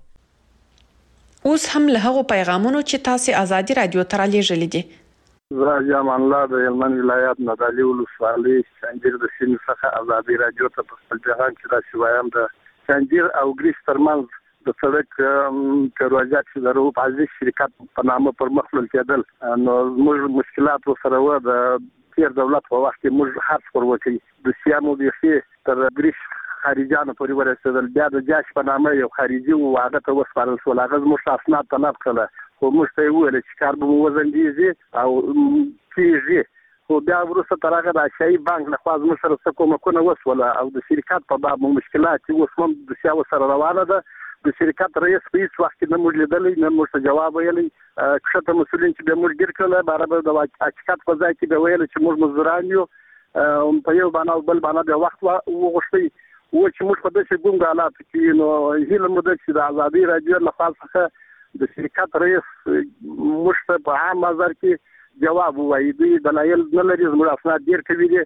اوس هم له هغو پیغامونو چې تاسې ازادي راډیو ته رالیږلي دي. زه جامان الله د هلمند ولایت نادعلي ولسوالۍ شنجیر د سیمې څخه ازادي راډیو ته په خپل پیغام کې داسې وایم د شنجیر او ګریش ترمنځ د سړک پروژه چې د روپ عزیز شرکت په نامه پر مخ وړل کېدل نو موږ مشکلات ورسره وه. د تیر دولت په وخت کې موږ هڅه پر وکړي د سیامو بیخي تر ګریش خارجانو پورې ورسېدل. بیا د جاش په نامه یو خارجي و هغه ته وسپارل شول. هغه زموږ ته اسناد طلب کړله خو موږ ته یې وویل چې کار به مو وځنډېږي او کېږي. خو بیا وروسته تر هغه د اشیایي بانک لخوا زموږ سره څه کومکونه وشوله او د شرکت په باب مو مشکلات چې اوس هم د سیا ورسره روانه ده. د شرکت رئیس په هېڅ وخت کې نه موږ لیدلی نه موږ ته جواب ویلی. کښته مسؤلین چې بیا موږ ګیر کړله برابر د حقیقت په ځای کې بیا ویل چې موږ مزدوران یو په یو باندې او بل باندې بیا وخت وغوښتی و چې موږ په داسې ګونګ حالاتو کې نو هیله مو ده چې د ازادي راډیو له خوا څخه د شرکت رئیس موږ ته په عام نظر کې جواب ووایي. دوی دلایل نه لري، زموږ اسناد ډېر قوي دي.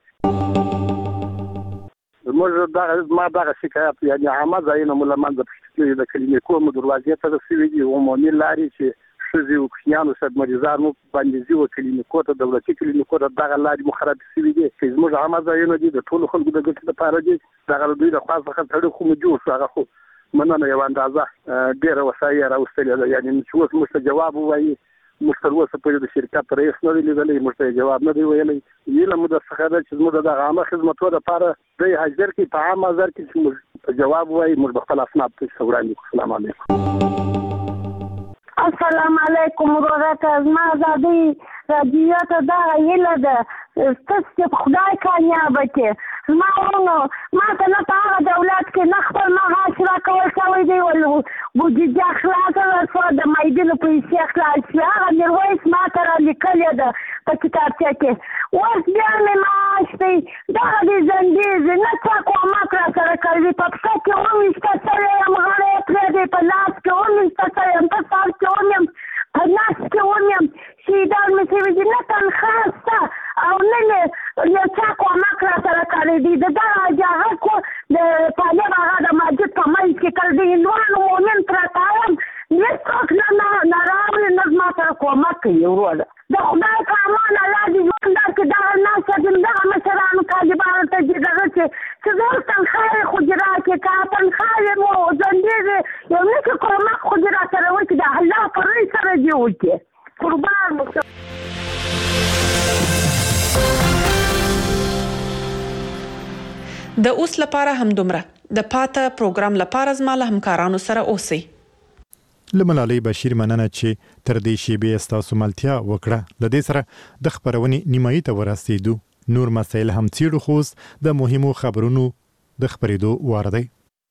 زموږ دغه زما دغه شکایت یعنې عامه ځایونه مو له منځه پشت کړي د کلینیکو مو دروازې ته رسوي دي. عمومي لارې چې ښځې او کوچنیانو صد مریضان مو باندې ځي کلینیکو ته دولتي کلینیکو ته دغه لارې مو خرابې شوي دي چې زموږ عامه ځایونه دي د ټولو خلکو د ګټې لپاره دي. دغه دوی د خوا څخه سړک خو مو جوړ شو هغه خو مننه یوه اندازه ډېره وسایي یې راوستلې ده. یعنې چې اوس موږ ته جواب ووایي موږ تر اوسه پورې د شرکت رئیس نه دی لیدلی، موږ ته جواب نه دی ویلی. هیله مو درڅخه ده چې زموږ د دغه عامه خدمتو لپاره دی حاضر کړي په عام نظر کې چې موږ جواب ووایي موږ به خپل اسناد پسې وړاندې کړو. السلام علیکم. السلام علیکم ورورته. زما ازادي راډیو ته دغه هیله ده ستاسو چې خدای کامیابه کړي. زما ورونو ما ته نه په هغه دولت کې نه خپل معاش راکول شوی دی بودیجه خلاصه ده شوه د معیدینو پیسې خلاص شوې. هغه میرویس ما ته رالیکلې ده په کتابچه کې. اوس بیا مې معاش دی دغه دې ځنډېږي نه چا کومک راسره کوي. په پښه کې وویشته شوی یم غاړه یې پرېږدی په لاس کې وویشته شوی یم په سر کې وم په نس کې وم یم شهیدان مې شوي دي نه تنخواه شته او نه یو چا کومک راسره کوي. کړی دی دا هغه کو د طالب هغه د مسجد په منځ کې کړ دی نو مؤمن پرتایم نه څوک نه نه راوړي نظم سره کومک کوي وروړه د خدای په امان الله دې ژوند درکړي دا نه چې دغه مشرانو طالبانو ته دې دغه چې چې زه تنخواه خجرا کې کا تنخواه مو ځندې یو نه کومک خجرا سره وکړي د الله پر رئیس سره دی وکړي قربان مو د اوس لپاره هم دومره د پاته پروګرام لپاره زما له همکارانو سره اوسئ لملالۍ بشیر مننه چې تر دې شیبې ستاسو ملتیا وکړه د دې سره د خبرونې نیمایي ته ورسېدو نور مسایل هم څیړو خو د مهمو خبرونو د خبرېدو وار دی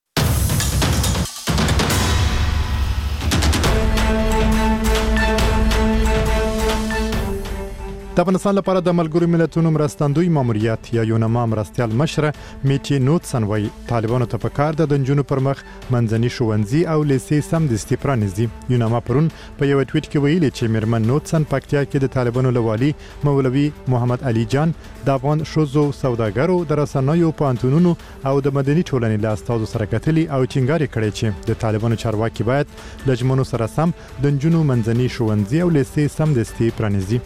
د افغانستان لپاره د ملګرو ملتونو مرستندوی ماموریت یا یونما مرستیال مشره میټي نوټسن وایي طالبانو ته پکار د دنجونو پر مخ منځني ښوونځي او لیسې سمدستي پرانیزي یونما پرون په یو ټویټ کې ویلي چې میرمن نوټسن پکتیا کې د طالبانو لوالي مولوي محمد علي جان د افغان شوزو سوداګرو د رسنیو پانتونونو او د مدني ټولنې له استادو سره کتلي او ټینګار کړی چې د طالبانو چارواکي باید لجمنو سره سم دنجونو منځني ښوونځي او لیسې سمدستي پرانیزي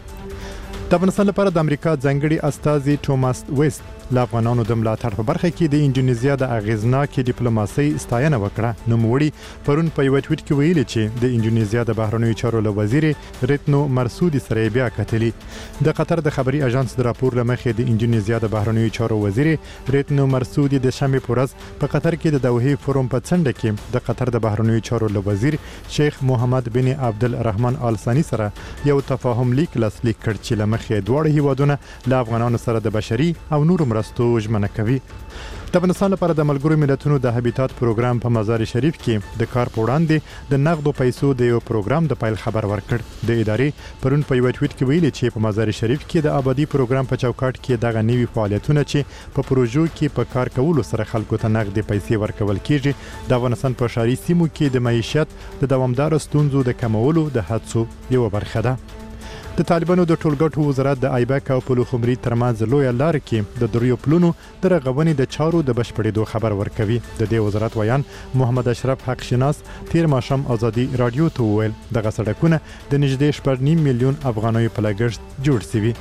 د افغانستان لپاره د امریکا ځانګړي استازي ټوماس ویست له افغانانو د ملاتړ په برخه کې د انډونیزیا د اغیزناکې ډیپلوماسۍ ستاینه وکړه نوموړي پرون په یو ټویټ کې ویلي چې د انډونیزیا د بهرنیو چارو له وزیر ریتنو مرسودي سره بیا کتلي د قطر د خبري اژانس د راپور لمخې د انډونیزیا د بهرنیو چارو وزیر ریتنو مرسودي د شنبه په ورځ په قطر کې د دوحې فورم په څنډه کې د قطر د بهرنیو چارو له وزیر شیخ محمد بن عبد الرحمن آل ثاني سره یو تفاهم لیک لاسلیک کړ چې لمخې دواړه هیوادونه له افغانانو سره د بشري او نورو مرستو ژمنه کوي د افغانستان لپاره د ملګرو ملتونو د هابیتات پروګرام په مزار شریف کې د کار په وړاندې د نقدو پیسو د یو پروګرام د پایل خبر ورکړ د ادارې پرون په یو ټویټ کې ویلي چې په مزار شریف کې د آبادی پروګرام په چوکاټ کې دغه نوي فعالیتونه چې په پروژو کې په کار کولو سره خلکو ته نقد پیسې ورکول کیږي د افغانستان په شاري سیمو کې د معیشت د دوامدار ستونزو د کمولو د هڅو یو برخه ده د طالبانو د ټولګټو وزارت د ایبک او پلوخمري ترمنځ لوی لار کې د دریو پلونو د رغونې د چارو د بشپړېدو خبر ورکوي د دې وزارت ویان محمد اشرف حق شناس تیر ماشام ازادي رادیو ته ویل دغه سړکونه د نږدې شپږ نیم میلیون افغانیو په لګښت جوړ شوي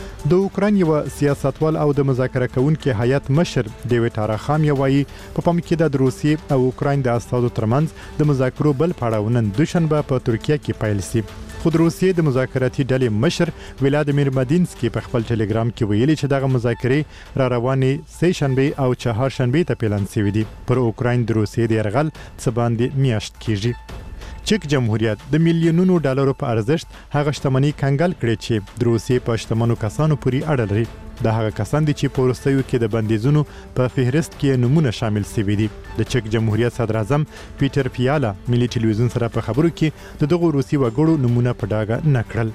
د اوکران یو سیاستوال او د مذاکره کوونکي هیئت مشر ډیوډ اراخام وایي په پام کې د روسیې او اوکران د استادو ترمنځ د مذاکرو بل پړاو نن دوشنبه په ترکیه کې پیل شي خو د روسیې د مذاکراتي ډلې مشر ولادیمیر مدینسکي په خپل ټلګرام کې ویلي چې دغه مذاکرې را روانې سه شنبه او چهار شنبه ته پلان شوي دي پر اوکران د روسیې د یرغل څه باندې میاشت کېږي چک جمهوریت د میلیونونو ډالرو په ارزښت هغه شتمنۍ کنګل کړې چې د روسیې په شتمنو کسانو پورې اړه لري د هغه کسان دي چې په وروستیو کې د بندیزونو په فهرست کې نمونه شامل شوي دي د چک جمهوریت صدر اعظم پیټر فیالا ملي ټلویزیون سره په خبرو کې د دغه روسي وګړو نمونه په ډاګه نه کړل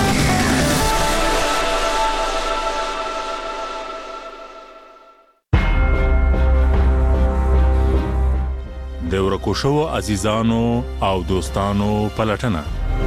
د ورکو شوو عزیزانو او دوستانو پلټنه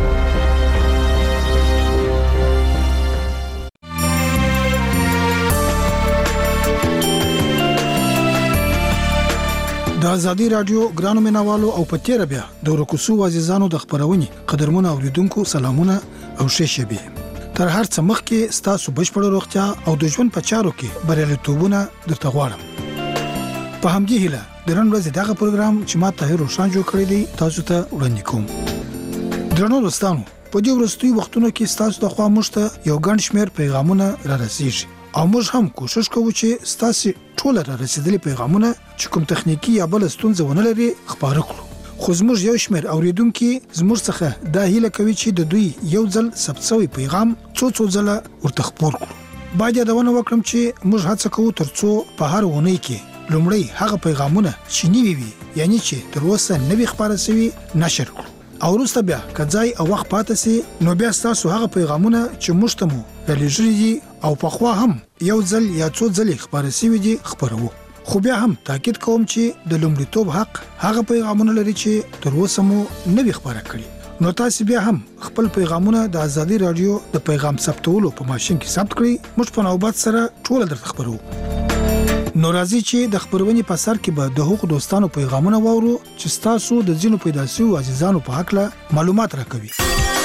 د ازادي رادیو ګرانو مینوالو او پتیره بیا د ورکوسو عزیزانو د خبرونې قدرمن اوریدونکو سلامونه او ښه شبي تر هر څه مخکې ستاسو بشپړ روغتیا او د ژوند په چارو کې بریالیتوبونه درته غواړم په همدې هیله د نن ورځې دغه پروګرام چې ما طاهر روشان جوړ کړی دی تاسو ته وړاندې کوم درنو دوستانو په دې ورځې وختونو کې ستاسو د خوا مشته یو ګڼ شمېر پیغامونه را رسیږي او موږ هم کوشش کوو چې ستاسو ټول را رسیدلي پیغامونه چې کوم تخنیکی یا بل ستونزه ونه لري خبرو کړو خو زموږ یو شمېر اوریدونکو زموږ څخه دا هیله کوي چې د دوی یو ځل ثبت شوی پیغام څو څو ځله ورته خبر کړو باید دا ونه وکړم چې موږ هڅه کوو ترڅو په هر ونه کې لومړی هغه پیغامونه چې نیوي وي یعنی چې تر اوسه نوي خبره شوی نشر کړو او وروسته بیا کځای او وخت پاتې سي نو بیا تاسو هغه پیغامونه چې مشتمو رلیجري او په خوا هم یو ځل یا څو ځلې خبره شوی دي خبرو خو بیا هم تاکید کوم چې د لومړیتوب حق هغه پیغامونه لري چې تر اوسه مو نوي خبره کړي نو تاسو بیا هم خپل پیغامونه د ازادي رادیو د پیغام ثبتولو په ماشين کې ثبت کړئ موږ په نوبت سره ټول درته خبرو نو راځي چې د خبرونې په سر کې به د حقوق دوستانو پیغامونه واورو چې تاسو د ځینو پیدا شویو عزیزانو په حق له معلومات راکوي.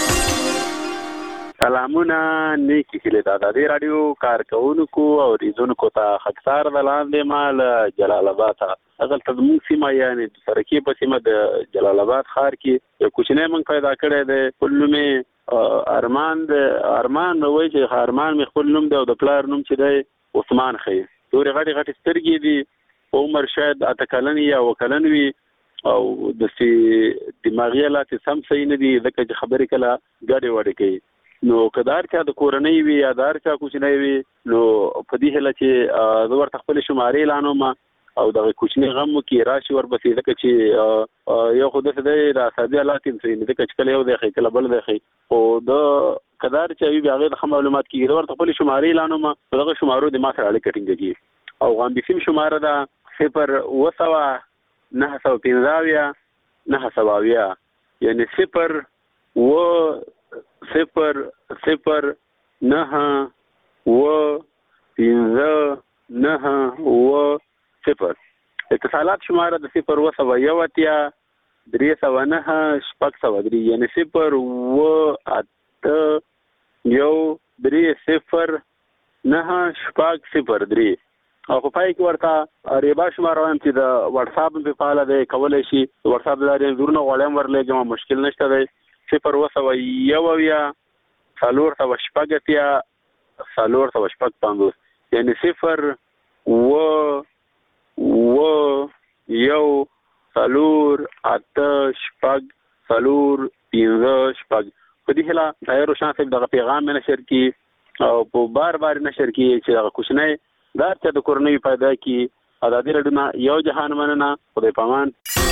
سلامونه نیکی هیله د ازادي رادیو کارکونکو او ریزونکو ته خکسار د لاندې مال جلال آباد اصل ته موږ سیمه یعنی د سرکی په سیمه د جلال آباد ښار کې یو کوچنی موږ پیدا کړی دی کلمه ارمان د ارمان وایي چې ارمان مې خپل نوم دی او د پلار نوم چې دی عثمان خي تورې غټي غټي سترګې دي په عمر شاید اته کلن یا وکلن وي او د سي دماغي حالات سم صحیح نه دي ځکه چې خبرې کله ګډې وډې کوي نو کدار چا د کورنۍ وي یا دار چا کوچنی وي نو په دې هله چې زه ورته خپل شمارې اعلانوم او د کوچنی غم کې راشي ورپسې ځکه چې یو خو د دې د اساسي حالات هم صحیح نه دي چې کله یو دی کله بل دی او د کدار چې وی هغه د معلومات کیږي ورته خپل شمارې اعلانوم دغه شمارو د ما سره اړیکه ټینګېږي او غام بسیم شماره ده صفر وسوا نه سو پنځاویا نه سواویا یعنی صفر و صفر صفر نه و پنځه نه و صفر اتصالات شماره د صفر وسوا یو اتیا درې سو نه شپږ سو درې یعنی صفر و اته یو درې صفر نه شپږ صفر درې او په پای کې ورته ریبا شمار وایم چې د واتس اپ په فعال دی کولای شي واتس اپ لري زورنه غوړم ورلېږم مشکل نشته دی صفر وسو یو یا څلور سو شپږ اتیا څلور سو شپږ پنځوس یعنی صفر و و یو څلور اته شپږ څلور پنځه شپږ په دې هله تایرو شانس دغه پیغام نشر کی او په بار بار نشر کی چې هغه کوښنه دا چې د کورنۍ پیدا کی ازادي رډونه یو جهان مننه خدای پامان.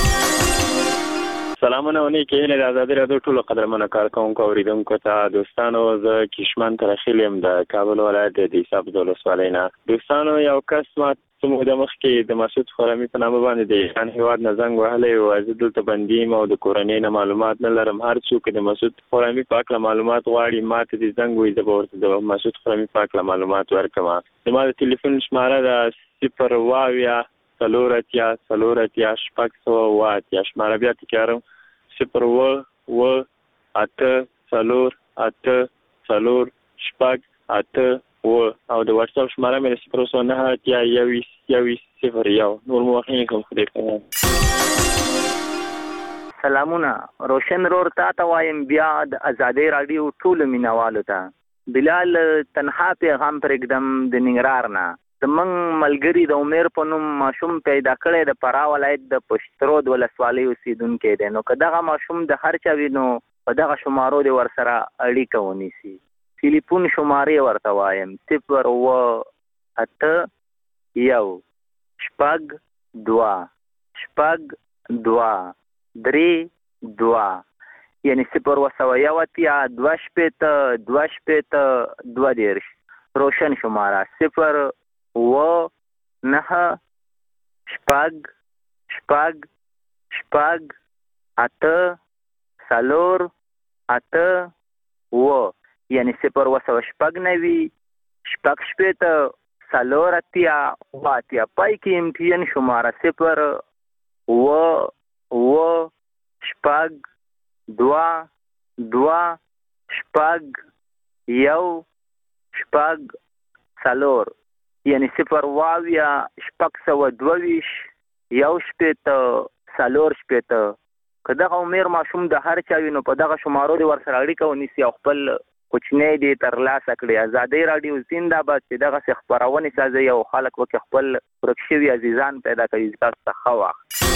سلامونه ونی کې نه د ازادي رادیو ټولو قدرمنو کارکونکو اوریدونکو ته دوستانو زه کشمن ترخیلم د کابل ولایت د دیساب ولسوالۍ نه. دوستانو یو کس ما څومره د مخ کې د مسعود خرمی په نامه باندې د ایران هیواد نه زنګ وهلی او زه دلته بندیم او د کورنۍ نه معلومات نه لرم. هر څوک د مسعود خرمی په اړه معلومات غواړي ما ته د زنګ وایي زه به ورته د مسعود خرمی په اړه معلومات ورکړم. زما د ټلیفون شماره ده صفر واویا څلور اتیا څلور اتیا شپږ سوه اوه اتیا شماره بیا تکراروم صفر و و اته څلور اته څلور شپږ اته و او د واتس اپ شماره مې صفر سو نه اتیا یویس یویس صفر یو. نور مو وخت کوم خدای په سلامونه روشن رور تا ته وایم بیا د ازادي رادیو ټول مینوالو ته بلال تنها پیغام پر एकदम د ننګرهار نه زمنګ ملګری د عمر په نوم ماشوم پیدا کړی د فرا ولایت د پشترود ولسوالۍ اوسیدونکو دی نو کداغه ماشوم د هر چا وینو په دغه شمارو د ور سره اړیکه ونیسي. ټلیفون شمارې ورته وایم صفر و اته یو شپږ دوه شپږ دوه درې دوه یعنی صفر و سوه یو اتیا دوه شپېته دوه شپېته دوه دېرش. روشن شماره صفر و نه شپږ شپږ شپږ اته څلور اته و یعنی صفر و سوه شپږ نوي شپږ شپېته څلور اتیا اوه اتیا. پای کې ایم ټي ان شماره صفر و و شپږ دوه دوه شپږ یو شپږ څلور یعنی صفر واویا شپږ سوه دوه ویشت یو شپېته څلور شپېته. که دغه عمر ماشوم د هر چا وي نو په دغه شمارو د ورسره اړیکه ونیسي او خپل کوچنی دی ترلاسه کړي. ازادي رادیو زنده‌باد چې دغه خبرونه سازي او خلک وکړي خپل ورک شوي عزیزان پیدا کوي. تاسو ته ښه وخت.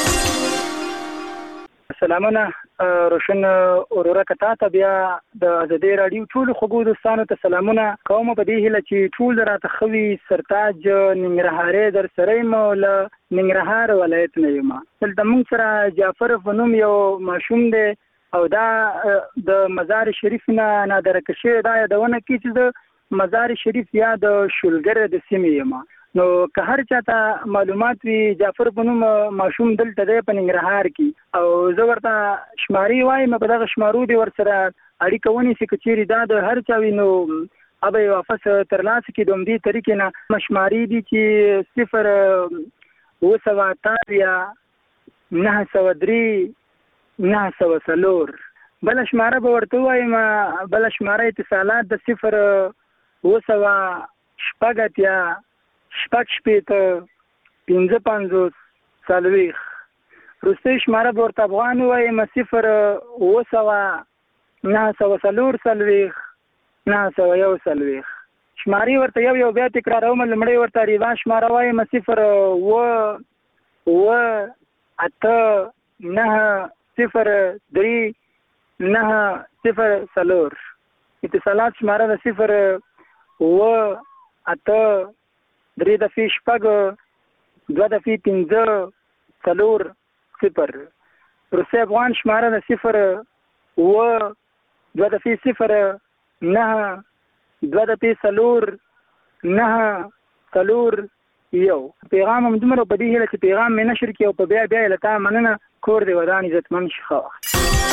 سلامونه روشن اورورا کتا ته بیا د ازادي رادیو ټول خوګو دوستانو ته سلامونه کوم په دې هله چې ټول راته خوي سرتاج ننګرهاري در سره مو له ننګرهار ولایت نه یم. دلته موږ سره جعفر فنوم یو ماشوم دی او دا د مزار شریف نه نادر کشه دا یادونه کی چې د مزار شریف یا د شولګر د سیمې یم. نو که هر چاته معلومات وي جعفر بنوم ماشوم دلته دی په ننګرهار کې او زه ورته شمارې وایم په دغه شمارو دی ورسره اړیکه ونیسي که چیرې دا د هر چا وي نو ابه واپس ترلاسه کې دوم دي طریقې نه مشماري دي چې صفر وسوه تاویا نه سوه درې نه سوه څلور. بله شماره به ورته ووایم بله شماره اتصالات د صفر وسوه شپږ اتیا شپږ شپېته پنځه پنځوس څلوېښت. وروستۍ شماره به ورته افغان ووایم صفر اووه نهه سوه څلور څلوېښت نهه سوه یو څلوېښت. شمارې ورته یو یو بیا تکراروم. لومړی ورته ریوا شماره وایم صفر اووه اووه اته نهه صفر درې نهه صفر څلور. اتصالات شماره د صفر اووه اته درې دفعې شپږ دوه دفعې پنځه څلور صفر. وروستی افغان شماره د صفر اووه دوه دفعې صفر نهه دوه دفعې څلور نهه څلور یو. پیغام هم دومره په دې هیله چې پیغام مې نشر کړي او په بیا بیا یې له تا مننه. کور دې ودان عزتمن شي. ښه وخت.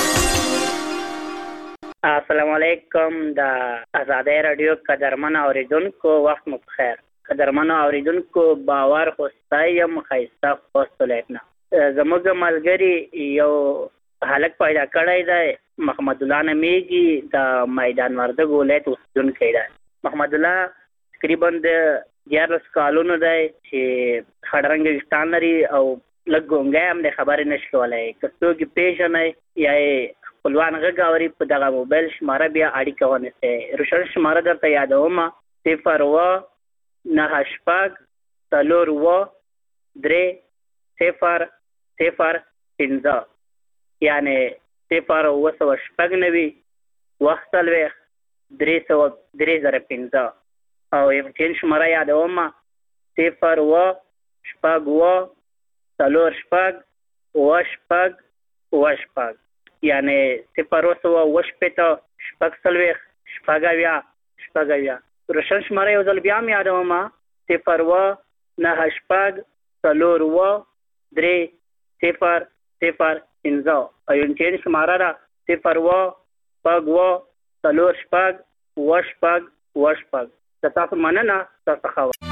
السلام علیکم. د آزادۍ راډیو قدرمن اورېدونکو وخت مو بخیر. قدرمنو اورېدونکو باور خو ستایم ښایسته خوست ولایت نه زموږ ملګري یو هلک پیدا کړی دی. محمد الله نمیږي د میدان وردګ ولایت اوسېدونکی دی. محمد الله تقریبا د دیارلس کالونو دی چې خړ رنګه ویښتان لري او لږ ګونګی هم دی، خبرې نشي کولی. که څوک یې پېژنئ یا یې خپلوان غږ اوري په دغه موبایل شماره بیا اړیکه ونیسئ. روشن شماره درته یادومه صفر اووه نهه شپږ څلور اووه درې صفر صفر پنځه، یعنې صفر اووه سوه شپږ نوي اووه څلوېښت درې سوه درې زره پنځه. او امټین شماره یادومه صفر اووه شپږ اووه څلور شپږ اووه شپږ اووه شپږ، یعنې صفر اووه سوه اووه شپېته شپږ څلوېښت شپږ اویا شپږ اویا. روشن شماره یو ځل بیا هم یادومه صفر اووه نهه شپږ څلور اووه درې صفر صفر پنځه. او امټین شماره ده صفر اووه شپږ اووه څلور شپږ اووه شپږ اووه شپږ. د تاسو مننه. تاسو ښه وخت.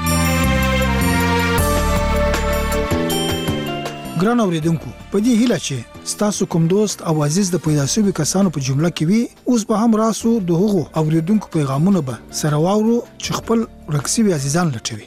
ګران اوریدونکو، په دې هیله چې ستاسو کوم دوست او عزیز د پیدا شوي کسانو په جمله کې وي، اوس به هم راسو د هغو اوریدونکو پیغامونه به سره واورو چې خپل رکسي عزیزان لټوي.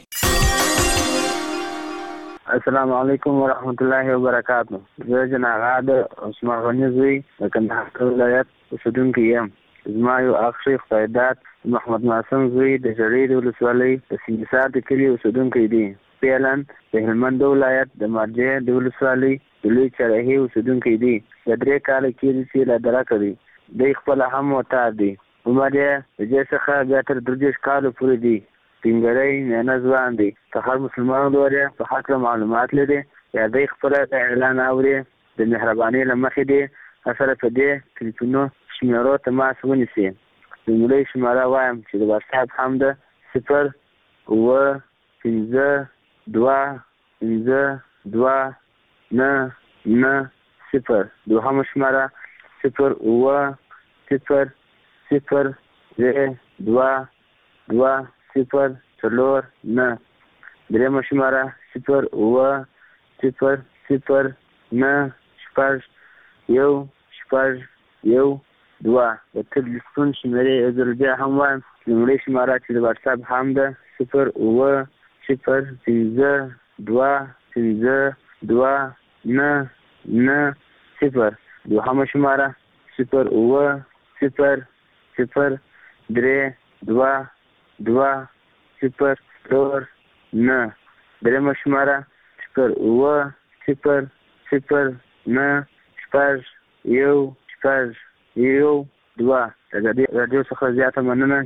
السلام علیکم ورحمت الله وبرکاته. زه جناغ د عثمان غنی زوی د کندهار ولایت اوسیدونکی یم. زما یو اخ شیخ سعادت محمد معصوم زوی د جړې د ولسوالۍ د سنګسار د کلي اوسیدونکی دی. فعلا د هلمند ولایت د مارجې د ولسوالۍ د لوی چرهي اوسیدونکی دی. د درې کاله کېږي چې له درکه دی. دی خپله هم وتار دی. عمر یې د دې څخه بیا تر درې دېرش کالو پورې دی. سپینګری میانه ځوان دی. که هر مسلمان لورې په هکله معلومات لري یا دی خپله د اعلان اوري د مهربانۍ له مخې دی سره په دې ټلیفونو شمیرو تماس ونیسي. لومړۍ شماره وایم چې د واتساپ هم ده صفر اووه پنځه دوه پنځه دوه نه نه صفر. دوهمه شماره صفر اووه صفر صفر درې دوه دوه صفر څلور نه. درېیمه شماره صفر اووه صفر صفر نه شپږ یو شپږ یو دوه. د تلیفون شمېرې یو ځل بیا هم وایم. لومړۍ شماره چې د واتساپ هم ده صفر اووه صفر پنځه دوه پنځه دوه نه نه صفر. دوهمه شماره صفر اووه صفر صفر درې دوه دوه صفر څلور نه. درېیمه شماره صفر اووه صفر صفر نه شپږ یو شپږ یو دوه. د راډیو څخه زیاته مننه.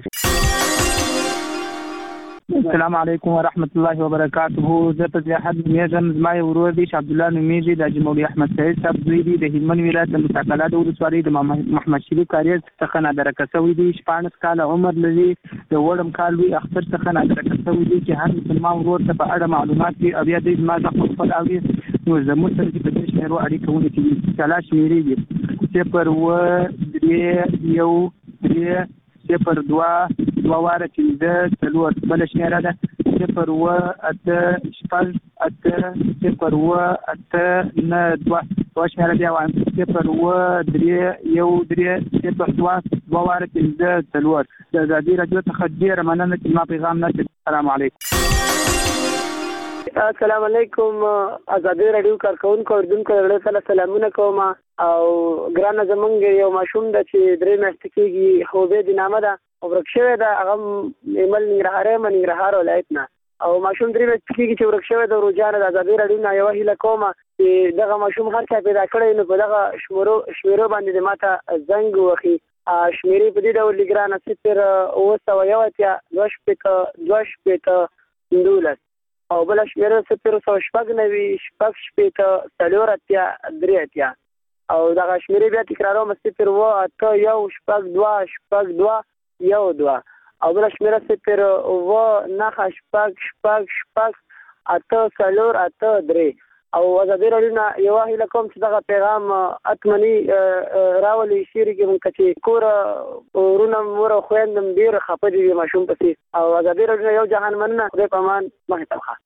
السلام علیکم ورحمت الله وبرکاته. زه په سیاحت نومیږم. زما یو ورور دی چې عبدالله نومیږي. د حاجي مولوي احمد سعید صاحب زوی دی. د هلمند ولایت د متکله د ولسوالۍ د محمد شریف کاریز څخه نادرکه شوی دی. شپاړس کاله عمر لري. د وړم کال وي اختر څخه نادرکه شوی دی چې هر مسلمان ورور ته په اړه معلومات وي او بیا دی زما زه خپل اوري نو زموږ سره چې په دې شمیرو اړیکه ونیسي. اتصالات شمېرې دي صفر اووه درې یو درې صفر دوه دوه واره پنځه څلور. بله شمېره ده صفر اووه اته شپږ اته صفر اووه اته نه دوه. دوه شمېره بیا وایم صفر اووه درې یو درې صفر دوه دوه واره پنځه څلور. د ازادي راډیو څخه ډېره مننه چې زما پیغام نه السلام علیکم. السلام علیکم. ازادي راډیو کارکونکو اوریدونکو له سره سلامونه کوم. او ګرانه زمونږ یو ماشوم ده چې درې میاشتې کېږي، حبیب نامه ده او ورک شوی ده. هغه ایمل ننګرهار یم، ننګرهار ولایت نه. او ماشوم درې میاشتې کېږي چې ورک شوی ده. روجانه د ازادي راډیو نه یوه هیله کوم چې دغه ماشوم هر چا پیدا کړی نو په دغه شمېرو شمېرو باندې د ماته زنګ ووهي. شمېرې په دې ډول دي ګرانه صفر اووه سوه یو اتیا دوه شپېته دوه شپېته دولس. او بله شمېره صفر سوه شپږ نوي شپږ شپېته څلور اتیا درې اتیا. او دغه شمېرې بیا تکراروم صفر اووه اته یو شپږ دوه شپږ دوه یو دوه. او بله شمېره صفر اووه نهه شپږ شپږ شپږ اته څلور اته درې. او ازادي راډیو نه یوه هیله کوم چې دغه پیغام اتمني راولي شعر کې مونږ چې کور ورونه مور او خویندم ډېر خفه دي ماشوم پسې. او ازادي راډیو نه یو جهان مننه. خدای په امان. مخې ته ښه.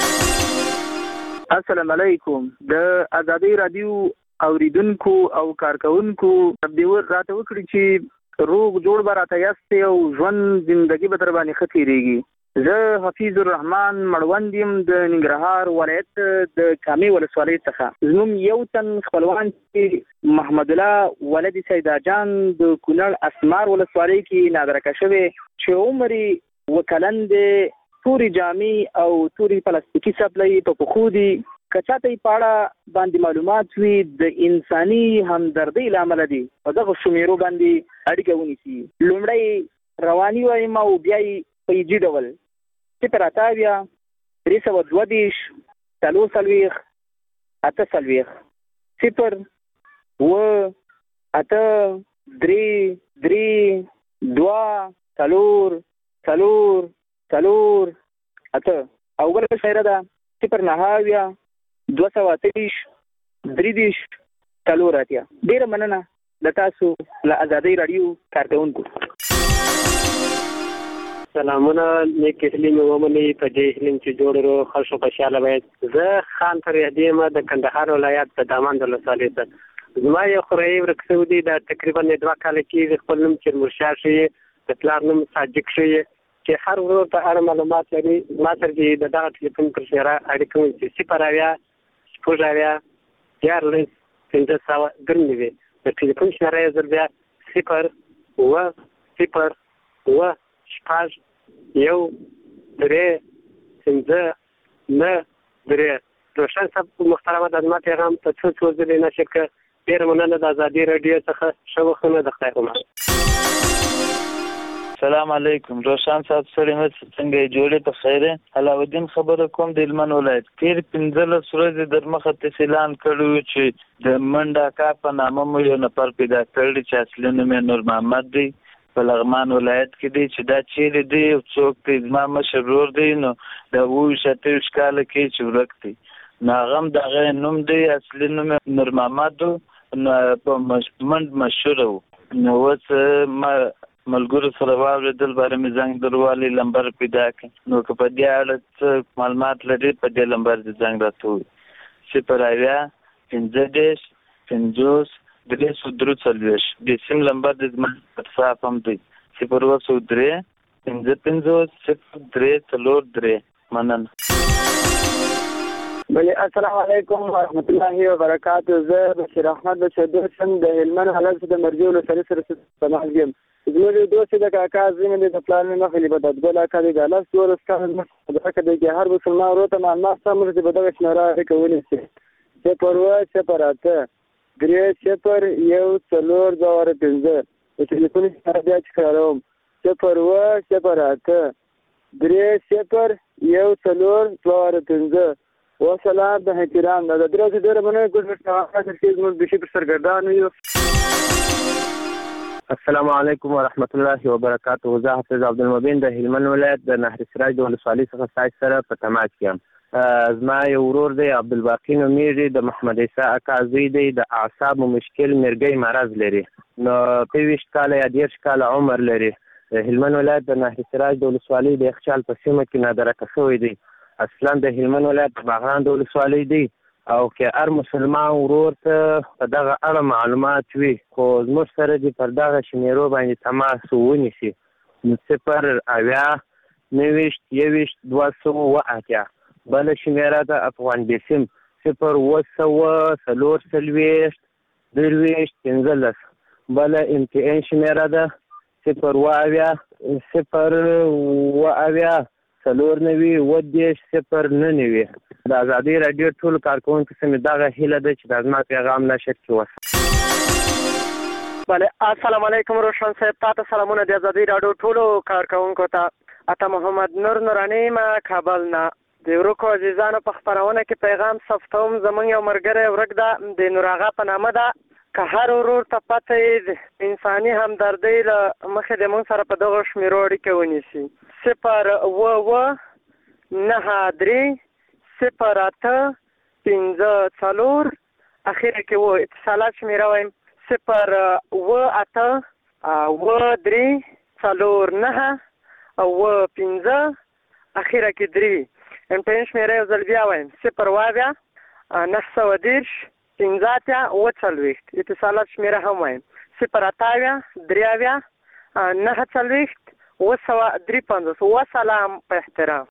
السلام علیکم. د ازادي راډیو اوریدونکو او کارکونکو دې راته وکړي چې روغ جوړ به راته یاستې او ژوند زندګي به در باندې ښه تېرېږي. زه حفیظ الرحمن مړوند یم د ننګرهار ولایت د کامې ولسوالۍ څخه. زموږ یو تن خپلوان چې محمد الله ولد سیدا جان د کونړ اسمار ولسوالۍ کې نادرکه شوی چې عمر یې اووه کلن دی، تورې جامې او تورې پلاستیکي څپلۍ په پښو دي. که چاته یې په اړه باندې معلومات وي د انساني همدردۍ له امله دي په دغه شمېرو باندې اړیکه ونیسي. لومړی رواني وایم او بیا یې په ایجي ډول صفر اته اویا درې سوه دوه دېرش څلور څلوېښت اته څلوېښت صفر اووه اته درې درې دوه څلور څلور څلور اته. او بله شمېره ده صفر نهه اویا دوه سوه اته دېرش درې دېرش څلور اتیا. ډېره مننه د تاسو له ازادۍ راډیو کارکونکو. سلامونه. نیک احلیم ومني په دې احلیم چې جوړ رو خلشو خوشحاله باید. زه خان فریادي یم د کندهار ولایت د دامند ولسوالۍ څخه. زما یو خوریی ورک شوی دی د تقریبا دوه کاله کېږي. خپل نوم چرمرشاه ښیي، د پلار نوم صادق ښیي چې هر ورور ته اړه معلومات لري. ما سره چې د دغه ټلیفون پر شمېره اړیکه ونیسي صفر اویا شپږ اویا دیارلس پنځه سوه ګرمې وي. د ټلیفون شمېره یې زر بیا صفر اووه صفر اووه شپږ یو درې پنځه نه درې. روشن صاحب محترمه د زما پیغام په څو څو ځلې نشر کړ. ډېره مننه د ازادي راډیو څخه. ښه وختونه د خدای په امان. سلام علیکم. روشن صاحب سړی مې څنګه یې جوړې په خیره؟ علاودین خبره کوم د هلمند ولایت. تېر پنځلس ورځې در مخه تاسې اعلان کړی و چې د منډه اکا په نامه مو یو نفر پیدا کړی چې اصلي نوم یې نور محمد دی، په لغمان ولایت کې دی. چې دا چیرې دی او څوک دی؟ زما مشر ورور دی نو د اووه اتهویشت کاله کې چې ورک دی. نو هغه هم د هغه نوم دی، اصلي نوم یې نور محمد و، نو په منډ مشهوره و. نو اوس ما ملګرو سره واورېدل باره مې زنګ دروالی لمبر پیدا کړ. نو که په دې اړه څه معلومات لري په دې لمبر دې زنګ راته ووایي. صفر اویا پنځه دېرش پنځوس درې سوه درې څلوېښت. د سیم لمبر د زما وټساپ هم دی صفر اووه سوه درې پنځه پنځوس صفر درې څلور درې. مننه. بلې السلام علیکم ورحمت الله وبرکاتو. زه بشیر احمد بچردو یم د هلمند حلب د مرجې ولسوالۍ سره سمال یم. زموږ یو دوست د کاکا زوی مې د پلار مې مخې به ددګل اکا دی د لاس دولس کاله زموږ صدقه دی چې هر مسلمان ورور ته معلومات سم ورسي به دغه شمېره اړیکه ونیسي. صفر اووه صفر اته درې صفر یو څلور دوه واره پنځه. د ټلیفون شمېره بیا تکراروم صفر اووه صفر اته درې صفر یو څلور دوه واره پنځه. وسلام د احترام. د درې ورځې ډېره مننه کوم چې زموږ بشي پر سرګردان یو. السلام علیکم ورحمت الله وبرکاتو. زه حافظ عبدالمبین د هلمند ولایت د نهر سراج د ولسوالۍ څخه ستاسو سره په تماس کې یم. زما یو ورور دی عبدالباقي نومیږي، د محمد عیسی اکا زوی دی، د اعصابو مشکل مرګی مرض لري. نو پنځه ویشت کاله یا دېرش کاله عمر لري. هلمند ولایت د نهر سراج د ولسوالۍ د یخچال په سیمه کې نادرکه شوی دی. اصلا د هلمند ولایت د باغان د ولسوالۍ دی او که هر مسلمان ورور ته په دغه اړه معلومات وي خو زموږ سره دې پر دغه شمیرو باندې تماس ونیسي. نو صفر اویا نویشت یویشت دوه سوه اوه اتیا. بله شمیره د افغان بیسیم صفر اوه سوه څلور څلوېښت درویشت پنځلس. بله ام ټي ان شمیره ده صفر اوه اویا صفر اوه اویا څلور نوي اووه دېرش صفر نه نوي. د ازادۍ راډیو ټول کارکوونکو ته مې دغه هیله ده چې دا زما پیغام نشر کړي وس. بله السلام علیکم روشن صاحب، تاسو سلامونه د ازادۍ راډیو ټولو کارکوونکو ته. اته محمد نور نورانی ما کابل نه د ورکو عزیزانو په خپرونه کې پیغام ثبتوم. زمونږ یو ملګری ورک ده د نوراغه په نامه ده. که هر ورور ته پته یې انساني همدردۍ له مخې د مونږ سره په دغه شمیرو اړیکه ونیسي. صفر اوه اوه نهه درې صفر اته پنځه څلور اخره کې و اتصالات شمیره وایم صفر اوه اته اوه درې څلور نهه اوه پنځه اخره کې درې. ام ټي ان شمیره یو ځل بیا وایم صفر اوه اویا نهه سوه دېرش پنځه اتیا اوه څلوېښت. اتصالات شمیره هم وایم صفر اته اویا درې اویا نهه څلوېښت اوه سوه درې پنځوس. وسلام په احترام.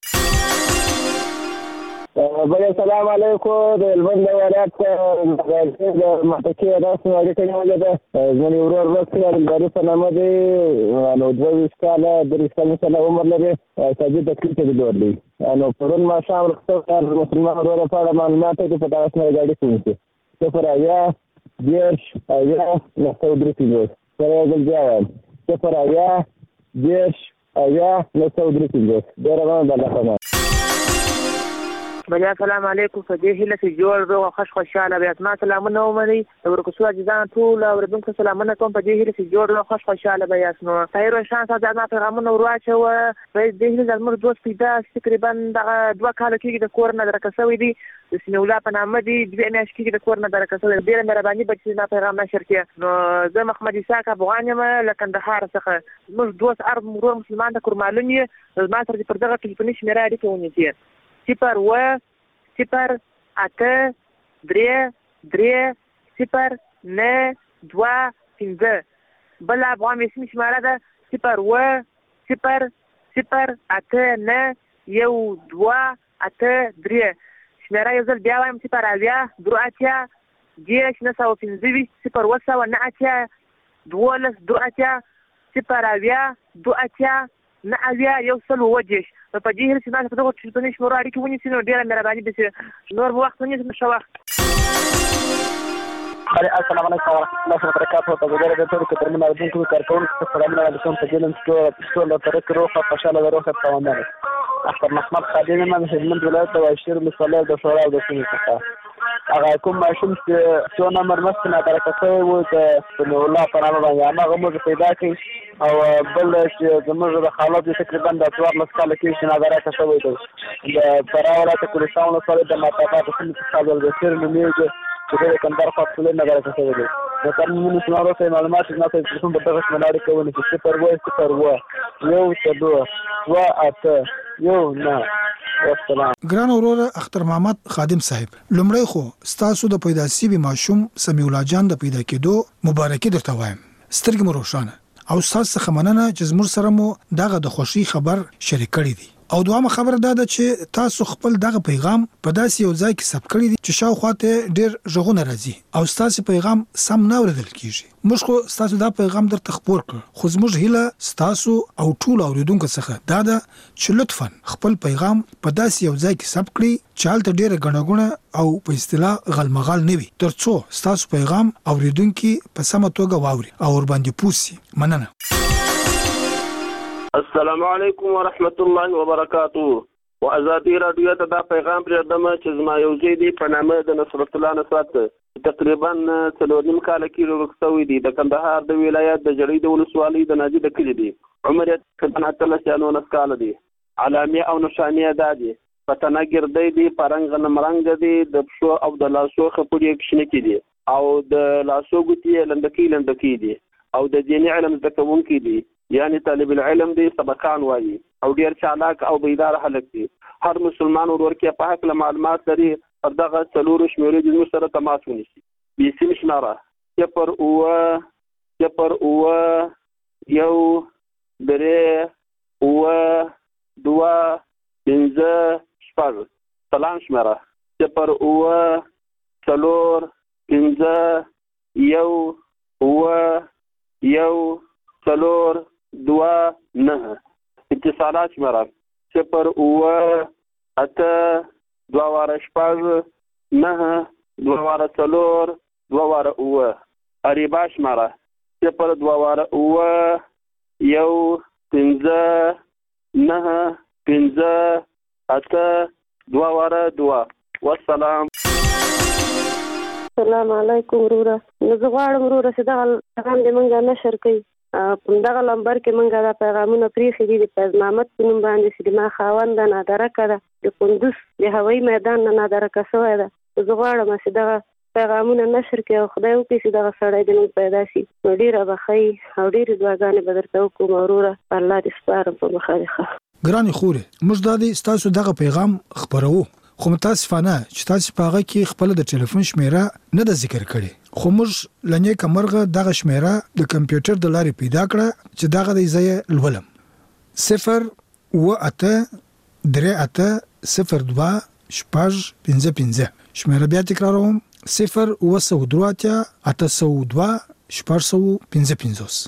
بله سلام علیکم. د هلمند ولایت د محتکې رسم اړیکه نیولې ده. زموږ ورور ورک عبدالباري په نامه دی. نو دوه ویشت کاله دېرش څلوېښت کاله عمر لري. سعدي تکلیف ته لور دی. نو پرون ماښام رخصت مسلمان ورور په اړه معلومات دی په دغه سره اړیکه ونیسي. صفر اویا دېرش اویا نهه سوه درې پنځوس. سره یو ځل بیا وایم صفر اویا دېرش اویا نهه سوه درې پنځوس. ډېره مننه د الله پامان. بله السلام علیکم. په دې هیله چې جوړ روغ او خوش خوشحاله بیاست. ما سلامونه ومنئ. د ورکوسو عزیزانو ټولو اورېدونکو سلامونه کوم. په دې هیله چې جوړ روغ خوش خوشحاله بیاست. نو طاهر روشن صاحب زما پیغامونه ور واچوه. په دې هیله زموږ دوست پیدا تقریبا دغه دوه کاله کېږي د کور نه درکه شوی دی. د سمیع الله په نامه دی. دوې میاشتې کېږي د کور نه درکه شوی. ډېره مهرباني به چې زما پیغام نشر کړې. نو زه محمد اسحاق افغان یم له کندهار څخه. زموږ دوست ارب ورور مسلمان ته کور معلوم یې زما سره پر دغه ټلیفوني شمېره اړیکه ونیسي. صفر اوه صفر اته درې درې صفر نه دوه پنځه. بل افغان بیسیم شماره ده صفر اوه صفر صفر اته نه یو دوه اته درې. شماره یو ځل بیا وایم صفر اویا دوه اتیا دېرش نهه سوه پنځه ویشت صفر اوه سوه نه اتیا دولس دوه اتیا صفر اویا دوه اتیا نه اویا یو سل اووه دېرش. نو په دې هیله چې تاسو په دغو ټلیفوني شمېرو اړیکې ونیسئ نو ډېره مهرباني به شي. نور به وخت ونیسم. ښه وخت. السلام علیکم ورحمۃ اللہ وبرکاتہ. په ګډه د ټولو کترمن اورېدونکو کارکوونکو ته سلامونه علیکم. په دې لمس کې ټول له طریق روح او خوشاله د روح ته ومنه. اختر محمد خادم من هلمند ولایت د واشیر مسله د شورا د سیمې څخه. هغه کوم ماشوم چې څو نمبر مست نه درکه شوی و د سمیع الله په نامه باندې هغه موږ پیدا کړي. او بل چې زموږ د خالد تقریبا د څوارلس کاله کېږي چې نادرکه شوی دی. د فراه ولایت کوهستان ولسوالۍ د مطابق سیمې څخه عبدالبصیر نومیږي چې د کندهار فاصله نادرکه شوی دی. د قانوني شمارو ته معلومات نه ته تاسو په دغه شمېره اړیکه ونیسئ. صفر اوه صفر اوه یو څلور دوه اته یو نهه. ګران وروره اختر محمد خادم صاحب، لومړی خو ستاسو د پیدا سوي ماشوم سمیع الله جان د پیدا کېدو مبارکي درته وایم. سترګې مو روښانه او ستاسو څخه مننه چې زموږ سره مو دغه د خوښۍ خبر شریک کړی دی. او دوامه خبره دا ده چې تاسو خپل دغه پیغام په داسې یو ځای کې ثبت کړی دی چې شاوخواته ډېر غږونه راځي او ستاسو پیغام سم نه اورېدل کیږي. موږ خو ستاسو دا پیغام درته خپور کړ، خو زموږ هیله ستاسو او ټول اوریدونکو څخه دا ده چې لطفاً خپل پیغام په داسې یو ځای کې ثبت کړئ چې هلته ډېره ګڼه ګوڼه او په اصطلاح غلمغال نه وي، ترڅو ستاسو پیغام اوریدونکي په سمه توګه واوري او ورباندې پوه سي. مننه. السلام علیکم ورحمت الله وبرکاته. و ازادي رادیو ته دا پیغام پرېږدم چې زما یو ځای دی په نامه د نصرت الله نصرت تقریبا څلور نیم کاله کې ورک شوی دی. د کندهار د ولایت د جړۍ د ولسوالۍ د ناجي د کلي دی. عمر یې تقریبا اتلس یا نولس کاله دی. علامې او نښانې دا دي: په تنه ګردی دی، په رنګ غنم رنګ دی، د پښو او د لاسو خپړې یې کښنکې دي او د لاسو ګوتې یې لنډکۍ لنډکۍ دي او د دیني علم زده کوونکي دي. یعنی طالب العلم دی سبقان وایي او ډیر چالاک او بیدار هلک دی. هر مسلمان ورور کې په حق له معلومات لري پر دغه څلورو شمیرو د موږ سره تماس ونیسي. بیسیم شماره صفر اوه صفر اوه یو درې اوه دوه پنځه شپږ. سلام شماره صفر اوه څلور پنځه یو اوه یو څلور دوه نهه. اتصالات شماره صفر اوه اته دوه واره شپږ نهه دوه واره څلور دوه واره اوه. اریبا شماره صفر دوه واره اوه یو پنځه نهه پنځه اته دوه واره دوه. والسلام. السلام علیکم وروره. نو زه غواړم وروره چې دغه پیغام دې مونږ نشر کړي. په دغه نمبر کې مونږ دا پیغامونه پریښي دي د فیض محمد په نوم باندې چې د ما خاونده نادرکه ده د کندوز د هوایي میدان نه نادرکه شوی ده. زه غواړم چې دغه پیغامونه نشر کړي او خدای وکړي چې دغه سړی د موږ پیدا شي. نو ډېره به ښه او ډېرې دعاګانې به درته وکړم وروره. الله دې سپارم په مخه دې ښه. ګرانې خورې موږ دا دی ستاسو دغه پیغام خپروو خو متاسفانه چې تاسو په هغه کې خپل د ټلیفون شمیره نه د ذکر کړي. خو موږ لنیه کمرغه دغه شمیره د کمپیوټر د لارې پیدا کړه چې دغه د ځای لولم. صفر و اته درې اته صفر دوه شپږ پنځه پنځه. شمیره بیا تکراروم صفر و سو درې اته اته سو دوه شپږ سو پنځه پنځوس.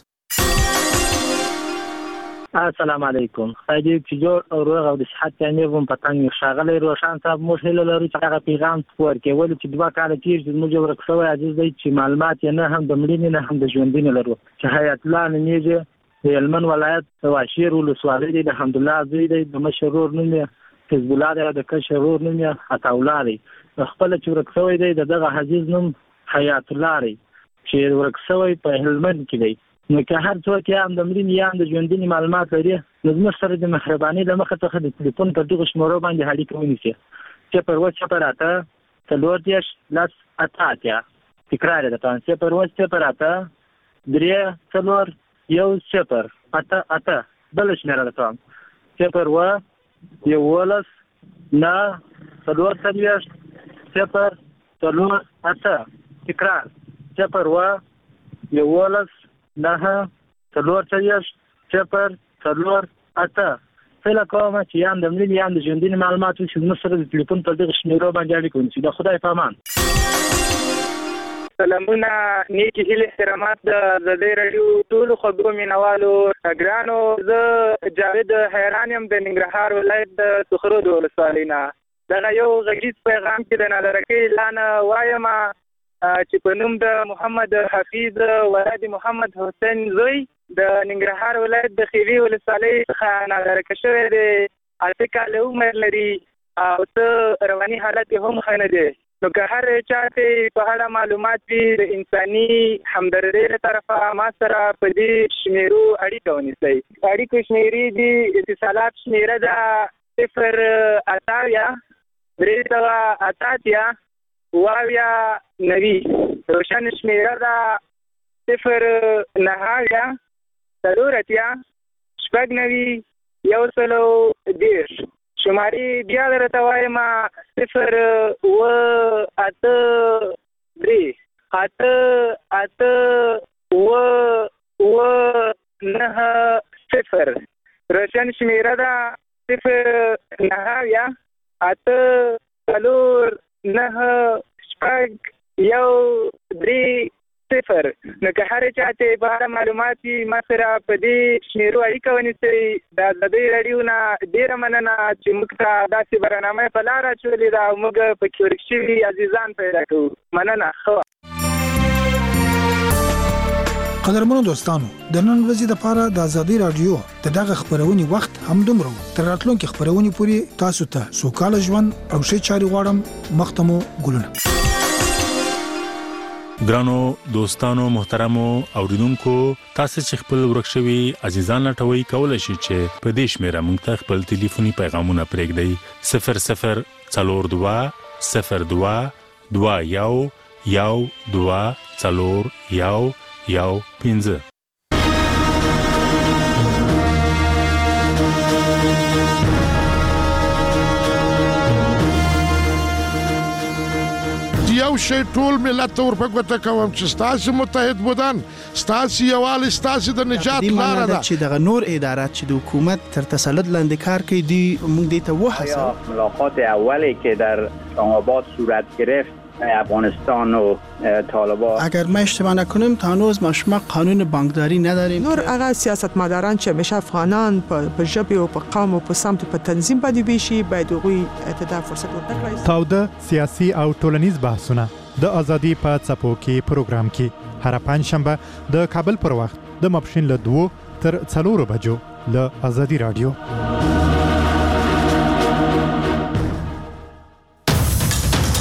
السلام علیکم. خدای دې چې جوړ او روغ او د صحت یې هم پتنګ شاغله روشان صاحب موږ هله لرو چې هغه پیغام ورکول چې دوه کال تیر چې موږ ورکوي عزیز دی چې معلومات یې نه هم د مړینې نه هم د ژوندین لرو چې حیات الله نمیجه د هلمند ولایت واشیر ولسوالۍ دی د حمدالله زوی دی د مشرور نوم یې حزب الله دی د کشرور نوم یې عطاالله دی. خپل چې ورکوي دی دغه عزیز نوم حیات الله دی چې ورکوي په هلمند کې دی. نو که هر څوک یا هم د مړینې یا هم د ژوندینې معلومات لري نو زموږ سره د مهربانۍ له مخې څخه د تلیفون پر دغو شمېرو باندې اړیکه ونیسي. صفر اووه صفر اته څلور دېرش لس اته اتیا. تکرار یې درته صفر اووه صفر اته درې څلور یو صفر اته اته. بله شمېره درته وایم صفر اووه یولس نهه څلور څلوېښت صفر څلور اته. تکرار صفر اووه یولس نهه څلور څلوېښت صفر څلور اته. هیله کوم چې یا هم د مړینې یا هم د ژوندینې معلومات وشي زموږ سره د تلیفون پر دغه شمېرو باندې اړیکه ونیسي. د خدای په امان. سلامونه نیکی هیله احترامات د ازادۍ راډیو ټولو خبرو مینوالو ګرانو. زه جاوید حیران یم د ننګرهار ولایت د سخرو د ولسوالۍ نه. دغه یو غږیز پیغام چې د نادرکۍ لانه وایم چې په نوم د محمد حفیظ ولد محمد حسین زوی د ننګرهار ولایت د خیری ولسوالۍ څخه نادرکه شوی دی. اته کاله عمر لري او څه رواني حالت هم ښه نه دی. نو که هر چا ته په اړه معلومات وي د انساني همدردۍ له طرفه ما سره په دې شمیرو اړیکه ونیسئ. اړیکو شمیرې دي اتصالات شمیره ده صفر اتاویا درې سوه اته اتیا واویا نوي. روشن شمیره ده صفر نهاویا څلور اتیا شپږ نوي یو سلو دېرش. شمارې بیا درته وایم صفر اووه اته درې اته اته اووه اووه نهه صفر. روشن شمیره ده صفر نهاویا اته څلور نهه شپږ یو درې صفر. نو که هر چا ته په اړه معلومات وي ما سره په دې شمیرو اړیکه ونیسئ. د ازادۍ راډیو نه ډېره مننه چې موږ ته داسې برنامه په لاره اچولې ده او موږ پکې ورک شوي عزیزان پیدا کوو. مننه. ښه قدرمنو دوستانو د نن ورځې لپاره د ازادۍ راډیو د دغه خبرونې وخت همدومره و. تر راتلونکي خبرونې پورې تاسو ته سوکاله ژوند او ښې چارې غواړم. مخته مو ګلونه. ګرانو دوستانو محترمو اوریدونکو تاسو چې خپل ورکشوي عزیزان لټوي کولای شئ چې په دې شمیره موږ ته خپل ټلیفوني پیغامونه پرېږدئ. صفر صفر څلور دوه صفر دوه دوه یو یو دوه څلور یو یو پنځه. یو شی ټول ملت ته ورپګوته کوم چې ستاسو متحد بودن ستاسو یووالی ستاسو د نجات لاره ده چې دغه نور ادارات چې د حکومت تر تسلط لاندې کار کوي دی موږ دې ته وحسه ملاقات اولی که در آباد صورت گرفت افغانستان و طالبان اگر ما اشتباه نکنیم تا هنوز ما شما قانون بانکداری نداریم نور هغه سیاستمداران چې همیشه افغانان په ژبه او په قوم او په سمت په تنظیم باندې بيشي باید هغوی ته فرصت ورکړي. تاوده سیاسي او ټولنیز بحثونه د ازادي په څپو کې پروګرام کې هر پنځشنبه د کابل پر وخت د ماپښین له دوه تر څلورو بجو له ازادي رادیو.